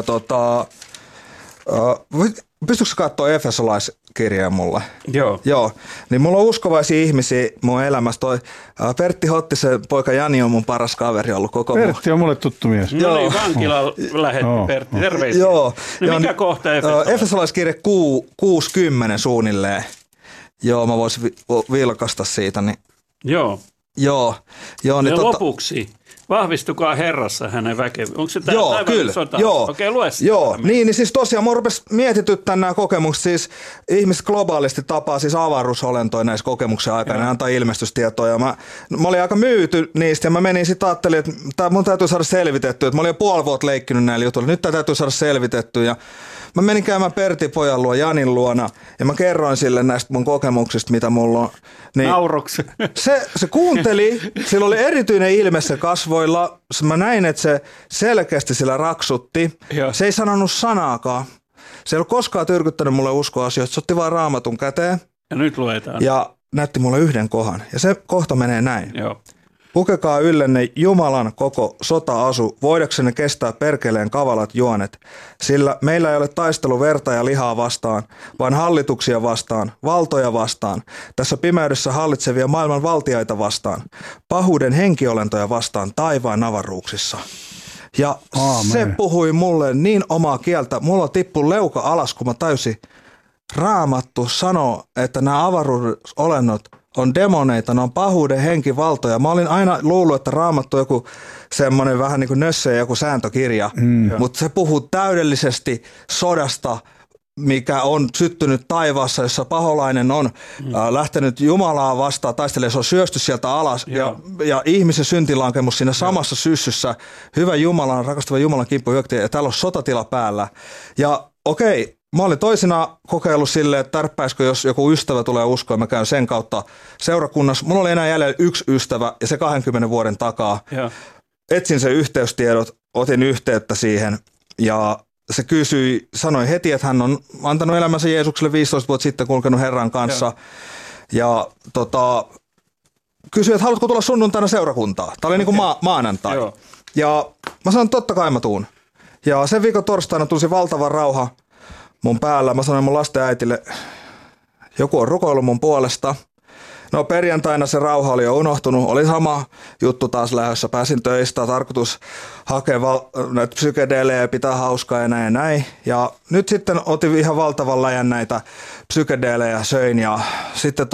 pystytkö katsoa Efesolaiskirjaa mulle? Joo. Niin mulla on uskovaisia ihmisiä mun elämässä. Toi Pertti Hottisen poika Jani on mun paras kaveri ollut koko Pertti on mulle tuttu mies. No niin, vankila lähetti Pertti. Terveisiä. Joo. No mikä kohta Efesolaiskirja 6:10 suunnilleen. Joo, mä voisin vilkasta siitä. Niin. Joo. Niin lopuksi. Vahvistukaa Herrassa hänen väkevyyttä. Onko se tämä kyllä. Sota? Joo. Okei, lue sitä. Joo. Niin siis tosiaan mun rupesi mietityttämään nämä kokemukset. Siis ihmiset globaalisti tapaa siis avaruusolentoja näissä kokemuksen aikana ja antaa ilmestystietoja. Mä olin aika myyty niistä ja mä menin sitten ajattelin, että mun täytyy saada selvitettyä. Että mä olin jo puoli vuotta leikkinyt näillä jutuilla. Nyt täytyy saada selvitettyä ja mä menin käymään Pertin pojan luo, Janin luona, ja mä kerroin sille näistä mun kokemuksista, mitä mulla on. Niin Nauroksi. Se kuunteli, sillä oli erityinen ilme se kasvoilla. Mä näin, että se selkeästi sillä raksutti. Joo. Se ei sanonut sanaakaan. Se ei ollut koskaan tyrkyttänyt mulle uskoasioita, se otti vaan Raamatun käteen. Ja nyt luetaan. Ja näytti mulle yhden kohan. Ja se kohta menee näin. Joo. Pukekaa yllenne Jumalan koko sota-asu, voidaksenne kestää perkeleen kavalat juonet, sillä meillä ei ole taistelu verta ja lihaa vastaan, vaan hallituksia vastaan, valtoja vastaan, tässä pimeydessä hallitsevia maailman valtiaita vastaan, pahuuden henkiolentoja vastaan taivaan avaruuksissa. Ja se puhui mulle niin omaa kieltä, mulla tippui leuka alas, kun mä täysin Raamattu sanoo, että nämä avaruusolennot on demoneita, ne on pahuuden henkivaltoja. Mä olin aina luullut, että Raamattu on joku semmoinen vähän niin kuin nössö ja joku sääntökirja, mutta se puhuu täydellisesti sodasta, mikä on syttynyt taivaassa, jossa paholainen on lähtenyt Jumalaa vastaan taistelemaan, se on syösty sieltä alas ja ihmisen syntilankemus siinä samassa syssyssä, hyvä Jumalan, rakastava Jumalan kimppu hyökkäjä ja täällä on sotatila päällä. Ja okei, mä olin toisinaan kokeillut silleen, että tarppäisikö, jos joku ystävä tulee uskoon, mä käyn sen kautta seurakunnassa. Mulla oli enää jäljellä yksi ystävä ja se 20 vuoden takaa. Ja. Etsin sen yhteystiedot, otin yhteyttä siihen ja se kysyi, sanoi heti, että hän on antanut elämänsä Jeesukselle 15 vuotta sitten, kulkenut Herran kanssa. Ja kysyi, että haluatko tulla sunnuntaina seurakuntaa? Tämä oli niin kuin maanantai. Joo. Ja mä sanoin, totta kai mä tuun. Ja sen viikon torstaina tulisi valtava rauha mun päällä. Mä sanoin mun lasten äitille, joku on rukoillut mun puolesta. No perjantaina se rauha oli jo unohtunut. Oli sama juttu taas lähdössä. Pääsin töistä, tarkoitus hakea näitä psykedeelejä ja pitää hauskaa ja näin. Ja nyt sitten otin ihan valtavan läjän näitä psykedeelejä, söin ja sitten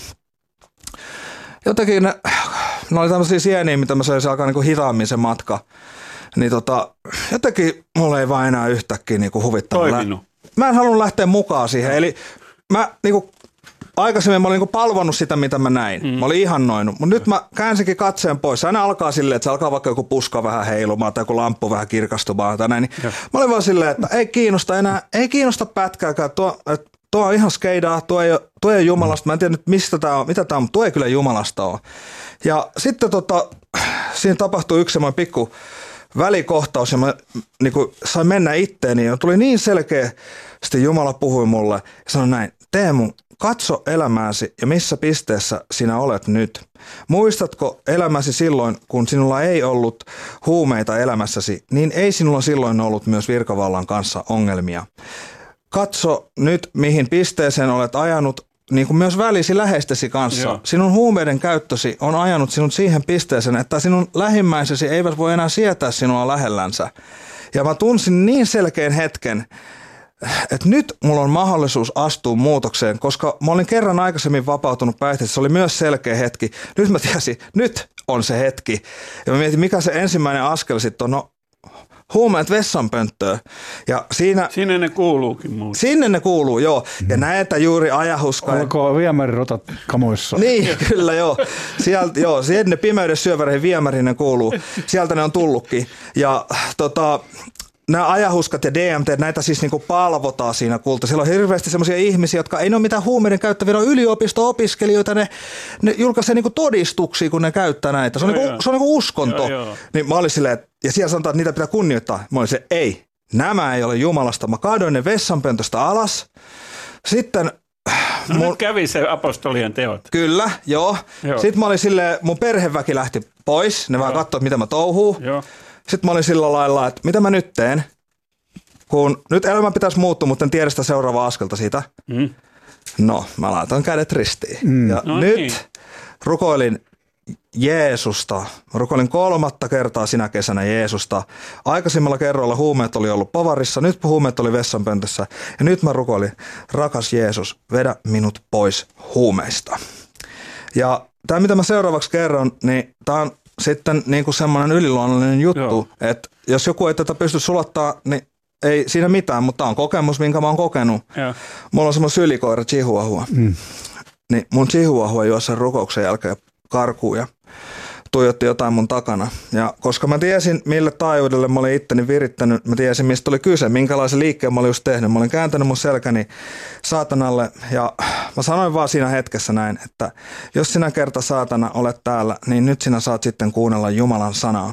jotenkin ne oli tämmöisiä sieniä, mitä mä söin, se alkaa niinku hitaammin se matka. Niin jotenkin mulla ei vaan enää yhtäkkiä niinku huvittanut. mä en halunnut lähteä mukaan siihen. Eli mä niinku aikaisemmin mä olin niinku palvonnut sitä, mitä mä näin. Mä olin ihannoinut. Mutta nyt mä käänsinkin katseen pois. Se aina alkaa silleen, että se alkaa vaikka joku puska vähän heilumaan tai joku lamppu vähän kirkastumaan tai näin. Niin mä olin vaan silleen, että ei kiinnosta enää, ei kiinnosta pätkääkään. Tuo on ihan skeidaa, tuo ei ole Jumalasta. Mä en tiedä nyt mistä tää on, mitä tää on, mutta tuo ei kyllä Jumalasta ole. Ja sitten siinä tapahtui yksi semmoinen pikku välikohtaus ja mä niinku sain mennä itteeni ja tuli niin selkeä. Sitten Jumala puhui mulle ja sanoi näin, Teemu, katso elämääsi ja missä pisteessä sinä olet nyt. Muistatko elämäsi silloin, kun sinulla ei ollut huumeita elämässäsi, niin ei sinulla silloin ollut myös virkavallan kanssa ongelmia. Katso nyt, mihin pisteeseen olet ajanut, niin kuin myös välisi läheistesi kanssa. Joo. Sinun huumeiden käyttösi on ajanut sinut siihen pisteeseen, että sinun lähimmäisesi eivät voi enää sietää sinua lähellänsä. Ja mä tunsin niin selkeän hetken, että nyt mulla on mahdollisuus astua muutokseen, koska mä olin kerran aikaisemmin vapautunut päihteistä. Se oli myös selkeä hetki. Nyt mä tiesin, nyt on se hetki. Ja mä mietin, mikä se ensimmäinen askel sitten on. No, huumeet vessanpönttöön. Ja sinne ne kuuluukin muuten. Sinne ne kuuluu, joo. Ja näitä juuri ajahuska. Olko viemärirotat kamoissa? Niin, kyllä joo. Sieltä, joo, sinne pimeydessä syöväreihin viemäriin ne kuuluu. Sieltä ne on tullutkin. Ja nämä ajahuskat ja DMT, näitä siis niinku palvotaan siinä kulta. Siellä on hirveästi semmoisia ihmisiä, jotka ei ole mitään huumeiden käyttäviä, on yliopisto-opiskelijoita, ne julkaisee niinku todistuksia, kun ne käyttää näitä. Se on, se on niinku uskonto. Joo. Niin mä olin silleen, ja siellä sanotaan, että niitä pitää kunnioittaa. Mä olin se, ei, nämä ei ole Jumalasta. Mä kaadoin ne vessanpöntöstä alas. Sitten nyt kävi se apostolien teot. Kyllä, joo. Sitten mä olin silleen, mun perheväki lähti pois. Ne vaan katsoi, mitä mä touhuu. Joo. Sitten mä olin sillä lailla, että mitä mä nyt teen, kun nyt elämä pitäisi muuttua, mutta en tiedä sitä seuraavaa askelta siitä. No, mä laitan kädet ristiin. Ja nyt rukoilin Jeesusta. Mä rukoilin 3. kertaa sinä kesänä Jeesusta. Aikaisemmalla kerralla huumeet oli ollut pavarissa, nyt huumeet oli vessanpöntössä. Ja nyt mä rukoilin, rakas Jeesus, vedä minut pois huumeista. Ja tämä, mitä mä seuraavaksi kerron, niin tää on sitten niin kuin semmoinen yliluonnollinen juttu, että jos joku ei tätä pysty sulattaa, niin ei siinä mitään, mutta tämä on kokemus, minkä mä oon kokenut. Joo. Mulla on semmoinen sylikoira chihuahua. Niin mun chihuahua juosi sen rukouksen jälkeen karkuun ja tuijotti jotain mun takana. Ja koska mä tiesin, mille taajuudelle mä olin itteni virittänyt, mä tiesin, mistä oli kyse, minkälaisen liikkeen mä olin just tehnyt. Mä olin kääntänyt mun selkäni saatanalle ja mä sanoin vaan siinä hetkessä näin, että jos sinä kerta saatana olet täällä, niin nyt sinä saat sitten kuunnella Jumalan sanaa.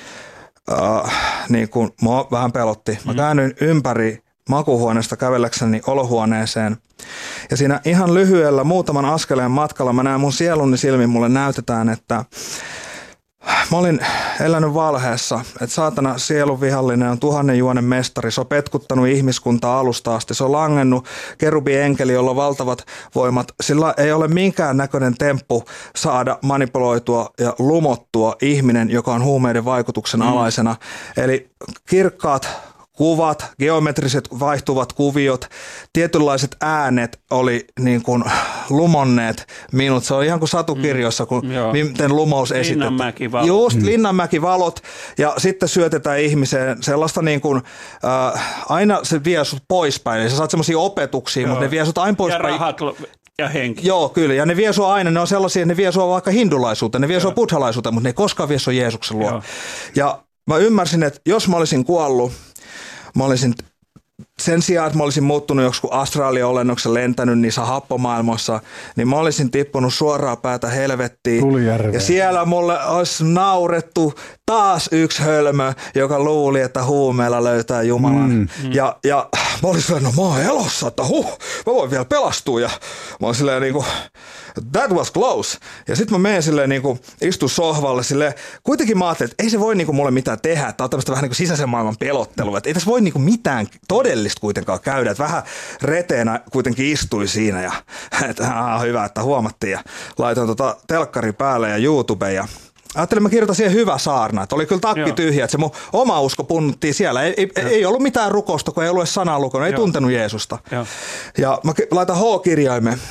Niin kuin mua vähän pelotti. Mä käännyin ympäri makuuhuoneesta kävelläkseni olohuoneeseen. Ja siinä ihan lyhyellä muutaman askeleen matkalla mä näen mun sieluni silmin, mulle näytetään, että mä olin elänyt valheessa, että saatana sielun vihallinen on 1000 juonen mestari. Se on petkuttanut ihmiskuntaa alusta asti. Se on langennut kerubi-enkeli, jolla on valtavat voimat. Sillä ei ole minkään näköinen temppu saada manipuloitua ja lumottua ihminen, joka on huumeiden vaikutuksen alaisena. Eli kirkkaat kuvat, geometriset vaihtuvat kuviot, tietynlaiset äänet oli niin kuin lumonneet minut. Se on ihan kuin satukirjoissa, kun miten lumous esitetään. Linnanmäkivalot. Just, linnanmäkivalot. Ja sitten syötetään ihmiseen sellaista niin kuin, aina se vie sut poispäin. Eli sä saat semmoisia opetuksia, mutta ne vie sut aina poispäin. Ja rahat ja henki. Joo, kyllä. Ja ne vie sua aina. Ne on sellaisia, ne vie sua vaikka hindulaisuuteen, ne vie sua buddhalaisuuteen, mutta ne ei koskaan vie sua Jeesuksen luo. Ja mä ymmärsin, että jos mä olisin kuollut, mä olisin sen sijaan, että mä olisin muuttunut joksikin astraaliolennoksi lentänyt niissä happomaailmoissa, niin mä olisin tippunut suoraan päätä helvettiin. Ja siellä mulle olisi naurettu taas yksi hölmö, joka luuli, että huumeella löytää Jumalan. Ja mä olisin silleen, no mä oon elossa, että mä voin vielä pelastua. Ja mä olin silleen niinku, that was close. Ja sit mä menen silleen niinku istu sohvalle silleen, kuitenkin mä ajattelin, että ei se voi niinku mulle mitään tehdä. Tää on tämmöistä vähän niinku sisäisen maailman pelottelua. Että ei tässä voi niinku mitään todellista kuitenkaan käydä. Että vähän reteenä kuitenkin istui siinä ja että hyvä, että huomattiin. Ja laitoin telkkari päälle ja YouTube ja ajattelin, mä kirjoitan siihen hyvä saarna, että oli kyllä takki tyhjä, että se mun oma usko punnuttiin siellä. Ei ollut mitään rukousta, kun ei ollut edes sanaa lukenut, ei tuntenut Jeesusta. Ja mä laitan H-kirjaimen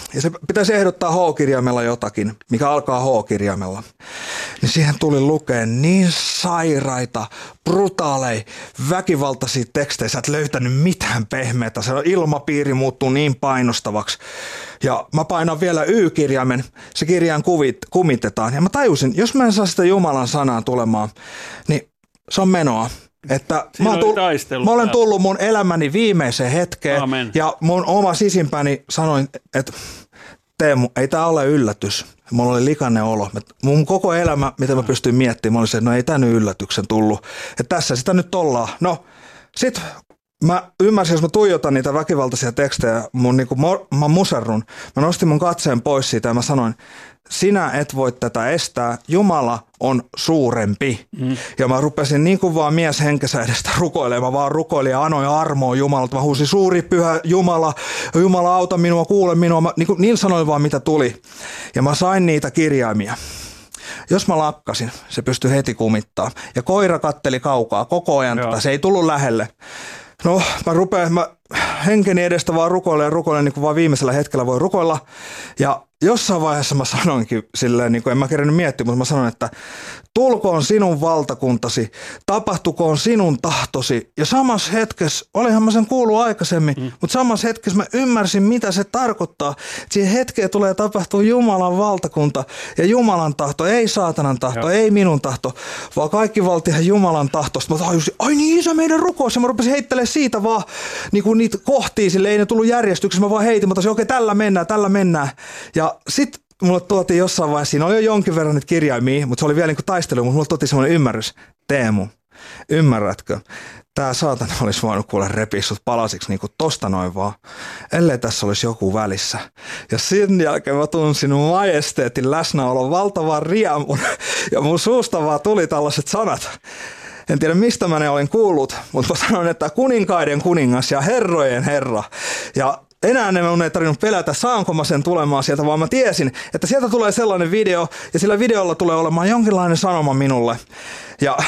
ja se pitäisi ehdottaa H-kirjaimella jotakin, mikä alkaa H-kirjaimella. Niin siihen tuli lukeen niin sairaita, brutaaleja, väkivaltaisia tekstejä. Sä et löytänyt mitään pehmeätä. Se ilmapiiri muuttuu niin painostavaksi. Ja mä painan vielä Y-kirjaimen, se kirjaan kumitetaan. Ja mä tajusin, jos mä en saa sitä Jumalan sanaa tulemaan, niin se on menoa. Että mä olen tullut mun elämäni viimeiseen hetkeen. Amen. Ja mun oma sisimpääni sanoin, että Teemu, ei tää ole yllätys. Mulla oli likainen olo. Mun koko elämä, mitä mä pystyin miettimään, mä olin se, että no ei tää nyt yllätyksen tullut. Että tässä sitä nyt ollaan. No, sit mä ymmärsin, jos mä tuijotan niitä väkivaltaisia tekstejä, mä muserrun. Mä nostin mun katseen pois siitä ja mä sanoin, sinä et voi tätä estää, Jumala on suurempi. Ja mä rupesin niin kuin vaan mies henkensä edestä rukoilemaan, mä vaan rukoilin ja anoin armoa Jumalalta. Mä huusin suuri pyhä Jumala, Jumala auta minua, kuule minua. Mä niin sanoin vaan mitä tuli. Ja mä sain niitä kirjaimia. Jos mä lakkasin, se pystyi heti kumittaa. Ja koira katteli kaukaa koko ajan tätä, se ei tullut lähelle. No, mä henkeni edestä vaan rukoilen niin kuin vaan viimeisellä hetkellä voi rukoilla. Ja jossain vaiheessa mä sanoinkin silleen, niin kuin en mä kerennyt miettiä, mutta mä sanoin, että tulkoon sinun valtakuntasi, tapahtukoon sinun tahtosi. Ja samassa hetkessä, olihan mä sen kuullut aikaisemmin, mutta samassa hetkessä mä ymmärsin, mitä se tarkoittaa. Siihen hetkeen tulee tapahtua Jumalan valtakunta ja Jumalan tahto, ei saatanan tahto, ei minun tahto, vaan kaikki valtihan Jumalan tahtosta. Mä tajusin, ai niin, Isä meidän rukous. Ja mä rupesin heittelemään siitä vaan niin kuin niitä kohtia, sille ei ne tullut järjestyksessä. Mä vaan heitin, mä tajusin, okei, tällä mennään. Ja sitten mulle tuotiin jossain vaiheessa, siinä oli jo jonkin verran niitä kirjaimia, mutta se oli vielä niin kuin taistelu, mutta mulle tuotiin semmoinen ymmärrys. Teemu, ymmärrätkö? Tää saatana olisi voinut kuule repiä sut palasiksi niin kuin tosta noin vaan, ellei tässä olisi joku välissä. Ja sen jälkeen mä tunsin majesteetin läsnäolon valtavan riemun ja mun suusta vaan tuli tällaiset sanat. En tiedä mistä mä ne olin kuullut, mutta mä sanoin, että kuninkaiden kuningas ja herrojen herra. Ja enää mun ei tarvinnut pelätä, saanko mä sen tulemaan sieltä, vaan mä tiesin, että sieltä tulee sellainen video ja sillä videolla tulee olemaan jonkinlainen sanoma minulle. Ja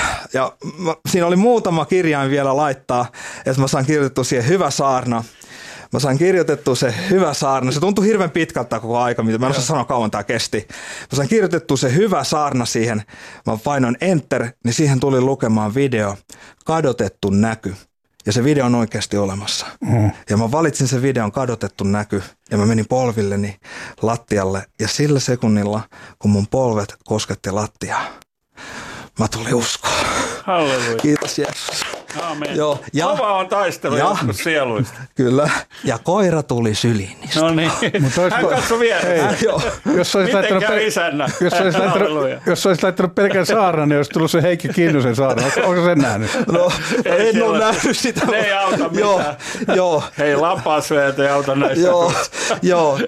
siinä oli muutama kirjain vielä laittaa, että mä saan kirjoitettua siihen hyvä saarna. Mä sain kirjoitettua se hyvä saarna. Se tuntui hirveän pitkältä koko aika, mitä mä en osaa sanoa kauan tää kesti. Mä sain kirjoitettua se hyvä saarna siihen. Mä painoin enter, niin siihen tuli lukemaan video. Kadotettu näky. Ja se video on oikeasti olemassa. Ja mä valitsin sen videon kadotettu näky. Ja mä menin polvilleni lattialle. Ja sillä sekunnilla, kun mun polvet kosketti lattiaa, mä tulin uskoon. Halleluja. Kiitos Jeesus. Amen. Joo, kova on taistelu joskus sieluista. Kyllä. Ja koira tuli syliin. No niin. Hän katsoi vielä. Miten käy isännä? Jos olisit laittanut pelkän saarnan, niin olisi tullut se Heikki Kinnusen saarna. Onko sen nähnyt? No, en ole nähnyt sitä. Ne ei auta mitään. Joo. Hei, lapasveet ei auta näistä. Joo.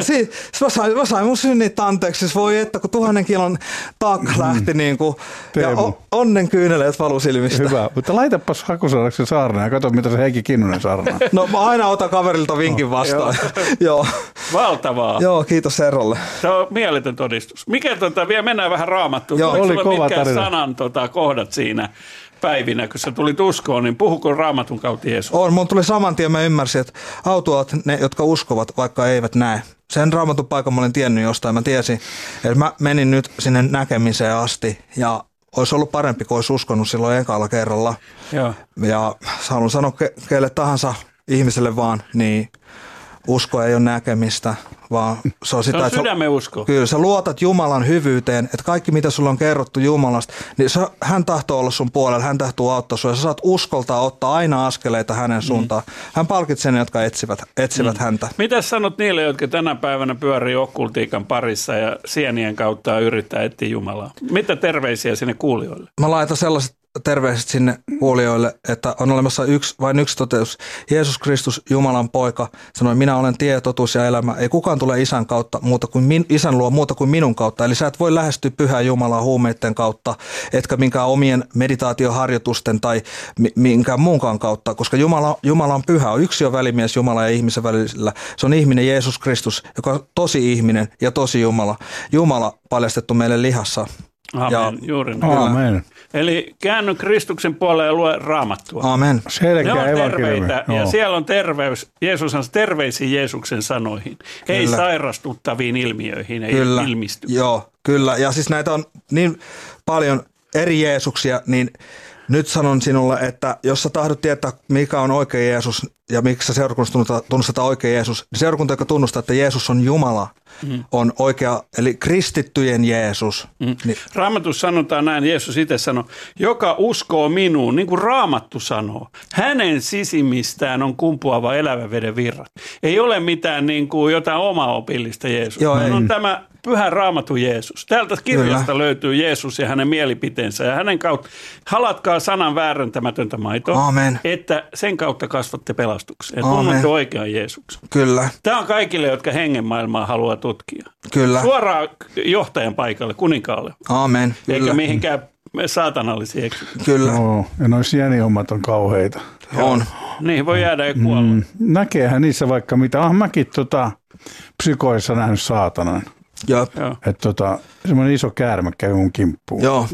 Mä sain mun synnit anteeksi. Voi että, kun 1000 kilon taakka lähti niin kuin, ja onnen kyyneleet valu silmistä. Hyvä, mutta laitapas hakusanaksi saarna ja katso, mitä se Heikki Kinnunen saarnaa. No mä aina otan kaverilta vinkin vastaan. Joo. Valtavaa. Joo, kiitos herralle. Se on mieletön todistus. Mikä vielä mennään vähän Raamattuun. Joo, oli kova tarina. Sanan kohdat siinä päivinä, kun sä tulit uskoon, niin puhuko Raamatun kautta Jeesus? Mun tuli saman tien, mä ymmärsin, että autuavat ne, jotka uskovat, vaikka eivät näe. Sen Raamatun paikan mä olin tiennyt jostain. Mä tiesin, että mä menin nyt sinne näkemiseen asti ja olisi ollut parempi, kun olisi uskonut silloin ekalla kerralla. Joo. Ja haluan sanoa kelle tahansa ihmiselle vaan, niin usko ei ole näkemistä, vaan se on sitä, se on sydämen usko. Kyllä, sä luotat Jumalan hyvyyteen, että kaikki mitä sulla on kerrottu Jumalasta, niin hän tahtoo olla sun puolella, hän tahtoo auttaa sua ja sä saat uskoltaa ottaa aina askeleita hänen suuntaan. Hän palkitsee ne, jotka etsivät häntä. Mitä sanot niille, jotka tänä päivänä pyörii okkultiikan parissa ja sienien kautta yrittää etsiä Jumalaa? Mitä terveisiä sinne kuulijoille? Mä laitan sellaiset terveiset sinne kuulijoille, että on olemassa vain yksi toteus. Jeesus Kristus, Jumalan poika, sanoi, minä olen tie, totuus ja elämä. Ei kukaan tule isän kautta isän luo muuta kuin minun kautta. Eli sä et voi lähestyä pyhää Jumalaa huumeiden kautta, etkä minkään omien meditaatioharjoitusten tai minkään muunkaan kautta, koska Jumala on pyhä. On yksi on välimies Jumala ja ihmisen välillä. Se on ihminen Jeesus Kristus, joka on tosi ihminen ja tosi Jumala. Jumala paljastettu meille lihassa. Amen, juuri näin. Amen. Eli käänny Kristuksen puoleen ja lue Raamattua. Amen. Selkeä Ne on evankeliumi. terveitä ja Joo. siellä on terveys. Jeesus on terveisiin Jeesuksen sanoihin. Ei sairastuttaviin ilmiöihin, ei Kyllä. ilmistyksiin. Joo, kyllä. Ja siis näitä on niin paljon eri Jeesuksia, niin nyt sanon sinulle, että jos sä tahdot tietää, mikä on oikea Jeesus ja miksi sä seurakunnassa tunnustetaan oikea Jeesus, niin seurakunta, joka tunnustaa, että Jeesus on Jumala, on oikea, eli kristittyjen Jeesus. Niin, Raamatussa sanotaan näin, Jeesus itse sanoi, joka uskoo minuun, niin kuin Raamattu sanoo, hänen sisimmistään on kumpuava elävän veden virrat. Ei ole mitään niin kuin jotain omaopillista Jeesusta. Joo, ei. On tämä pyhä Raamatun Jeesus. Täältä kirjasta löytyy Jeesus ja hänen mielipiteensä ja hänen kautta halatkaa sanan väärentämätöntä maitoa, Amen. että sen kautta kasvatte pelastukseen. Amen. Tunnutte oikean Jeesuksen. kyllä, Tämä on kaikille, jotka hengenmaailmaa haluaa tutkia. kyllä. Suoraan johtajan paikalle, kuninkaalle. Amen. Eikä Kyllä, mihinkään saatanallisiin eksyksiin. kyllä. Joo, ja noin sienihommat on kauheita. On. Niihin voi jäädä ja kuolla. Näkeehän niissä vaikka mitä. Mäkin psykoissa nähnyt saatanan. Joo. Joo. Että semmoinen iso käärme kävi mun kimppuun. Joo.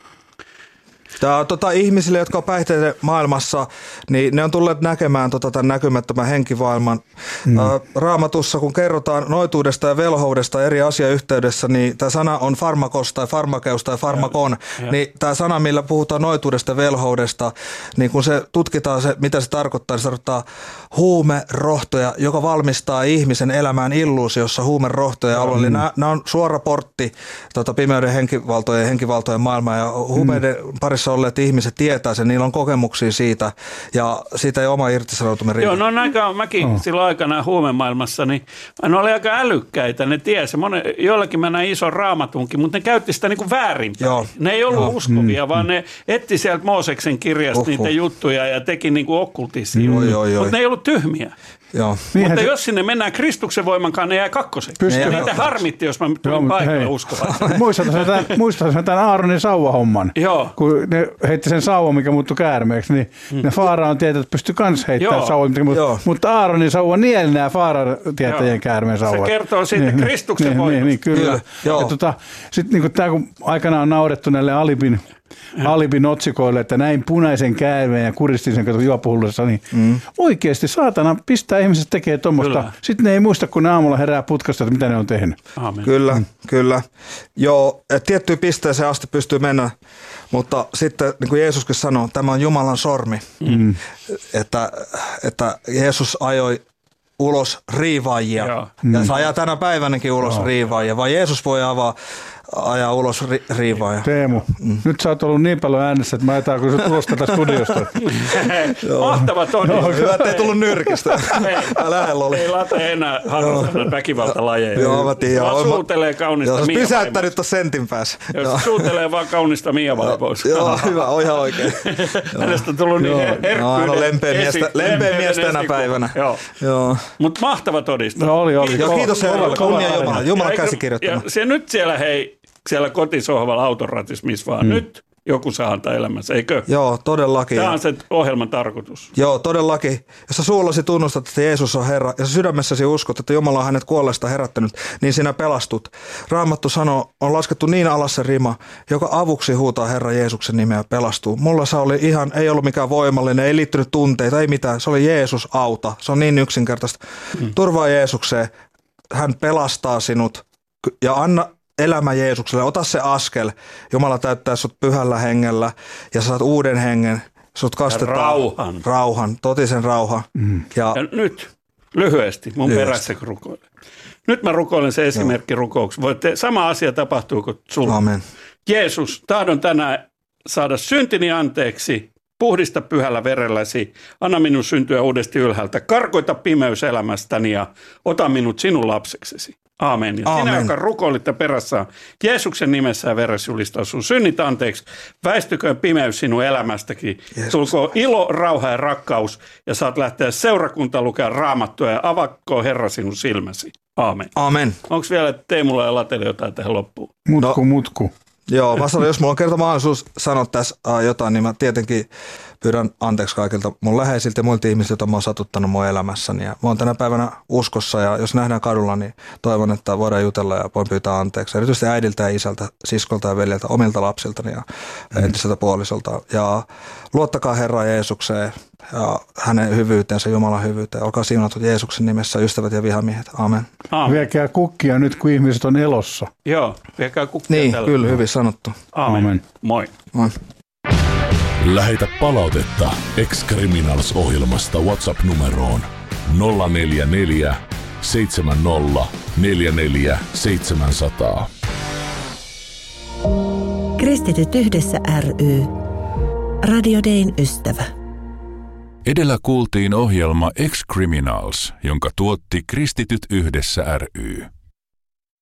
Tämä on ihmisille, jotka on päihteiden maailmassa, niin ne on tulleet näkemään tämän näkymättömän henkimaailman. Raamatussa, kun kerrotaan noituudesta ja velhoudesta eri asiayhteydessä, niin tämä sana on farmakos tai farmakeus tai farmakon. Niin tämä sana, millä puhutaan noituudesta ja velhoudesta, niin kun se tutkitaan, mitä se tarkoittaa, niin se tarkoittaa huumerohtoja, joka valmistaa ihmisen elämään illuusiossa huumerohtoja alueella. Eli nämä on suora portti pimeyden henkivaltojen maailmaan ja huumeiden parissa olleet ihmiset tietää sen, niillä on kokemuksia siitä ja siitä ei oma irtisanoutuminen riitä. Joo, no on aika, mäkin silloin aikana huumemaailmassa, niin ne oli aika älykkäitä, ne tiesi. Joillakin mä näin ison Raamatunkin, mutta ne käytti sitä niin kuin väärinpäin. Joo. Ne ei ollut uskovia, vaan ne etti sieltä Mooseksen kirjasta niitä juttuja ja teki niin kuin okkultisia. Mutta ne ei ollut tyhmiä. Joo. Mutta jos sinne mennään Kristuksen voimankaan, ne jää kakkoseksi. Niitä harmitti, jos mä tulin paikalle uskovaksi. Muistatko tämän Aaronin sauvahomman? Joo. Kun ne heitti sen sauvan, mikä muuttui käärmeeksi, niin ne Faaraon tietäjät pystyi kans heittämään sauvan, mutta Aaronin sauva nieli nämä Faaraon tietäjien käärmeen sauvat. Se kertoo siitä Kristuksen voimasta. Niin, kyllä. Sitten niin tämä, kun aikanaan on naurettu näille Alibin otsikoille, että näin punaisen käärmeen ja kuristin sen juopuhullessa, niin oikeasti saatana pistää ihmiset tekee tuommoista. Sitten ne ei muista, kun ne aamulla herää putkasta, että mitä ne on tehnyt. Amen. Kyllä. Joo, tiettyyn pisteeseen asti pystyy mennä, mutta sitten niin kuin Jeesuskin sanoo, tämä on Jumalan sormi, että Jeesus ajoi ulos riivaajia. Ja se ajaa tänä päivänäkin ulos riivaajia, vaan Jeesus voi ajaa ulos riivaajia. Teemu, nyt sä oot ollut niin paljon äänessä, että mä ajetaan, kun sä tulos tätä studiosta. Mahtava todistus. Hyvä, ettei tullut nyrkistä. Lähellä oli. Ei late enää harrastaa väkivaltalajeja. Joo, mä tiedän. Vaan suutelee kaunista Mia. Mia. Pysäyttänyt tuon sentin päässä. Jos suutelee vaan kaunista Mia pois. Joo, hyvä, on ihan oikein. Hänestä on tullut niin herkkyyden. No, lempeä mies tänä päivänä. Joo. Mutta mahtava todistus. No, oli. Joo, kiitos Herralle. Kunnia Jumala. Jumalan käsikirjoittama. Ja se nyt siellä kotisohvalla autoratissa, missä vaan nyt joku saa antaa elämänsä, eikö? Joo, todellakin. Tämä on se ohjelman tarkoitus. Joo, todellakin. Jos sä suullasi tunnustat, että Jeesus on Herra, ja sä sydämessäsi uskot, että Jumala on hänet kuolleesta herättänyt, niin sinä pelastut. Raamattu sanoo, on laskettu niin alas se rima, joka avuksi huutaa Herra Jeesuksen nimeä pelastuu. Mulla se oli ei ollut mikään voimallinen, ei liittynyt tunteita, ei mitään. Se oli Jeesus auta. Se on niin yksinkertaista. Turvaa Jeesukseen, hän pelastaa sinut ja anna elämä Jeesukselle. Ota se askel. Jumala täyttää sut pyhällä hengellä ja saat uuden hengen. Sut kastetaan rauhan, totisen rauhan. Ja nyt lyhyesti mun perässä rukoilen. Nyt mä rukoilen se esimerkkirukouksen. Sama asia tapahtuu kuin sulla. Amen. Jeesus, tahdon tänään saada syntini anteeksi. Puhdista pyhällä verelläsi. Anna minun syntyä uudesti ylhäältä. Karkoita pimeys elämästäni ja ota minut sinun lapseksesi. Aamen. Ja sinä, joka rukoilitte perässä, Jeesuksen nimessä ja veressä julistaa sun synnit anteeksi. Väistyköön pimeys sinun elämästäkin. Jeesus. Tulkoon ilo, rauha ja rakkaus ja saat lähteä seurakunta lukea Raamattua ja avakkoon Herra sinun silmäsi. Aamen. Amen. Onko vielä Teemulla ja Latelle jotain tähän loppuun? Mutku. Joo, jos mulla on kerta mahdollisuus sanoa tässä jotain, niin mä tietenkin pyydän anteeksi kaikilta mun läheisiltä ja muilta ihmisiltä, joita mä oon satuttanut mun elämässäni. Ja mä oon tänä päivänä uskossa ja jos nähdään kadulla, niin toivon, että voidaan jutella ja voin pyytää anteeksi. Erityisesti äidiltä ja isältä, siskolta ja veljeltä, omilta lapsiltani ja entiseltä puolisolta. Ja luottakaa Herran Jeesukseen ja hänen hyvyytensä, Jumalan hyvyyteen. Olkaa siunatut Jeesuksen nimessä, ystävät ja vihamiehet. Amen. Viekää kukkia nyt, kun ihmiset on elossa. Joo, viekää kukkia niin, tällä. Kyllä, hyvin sanottu. Amen. Moi. Moi. Lähetä palautetta Ex-Criminals-ohjelmasta WhatsApp-numeroon 044 70 44 700. Kristityt yhdessä ry. Radio Dayn ystävä. Edellä kuultiin ohjelma Ex-Criminals, jonka tuotti Kristityt yhdessä ry.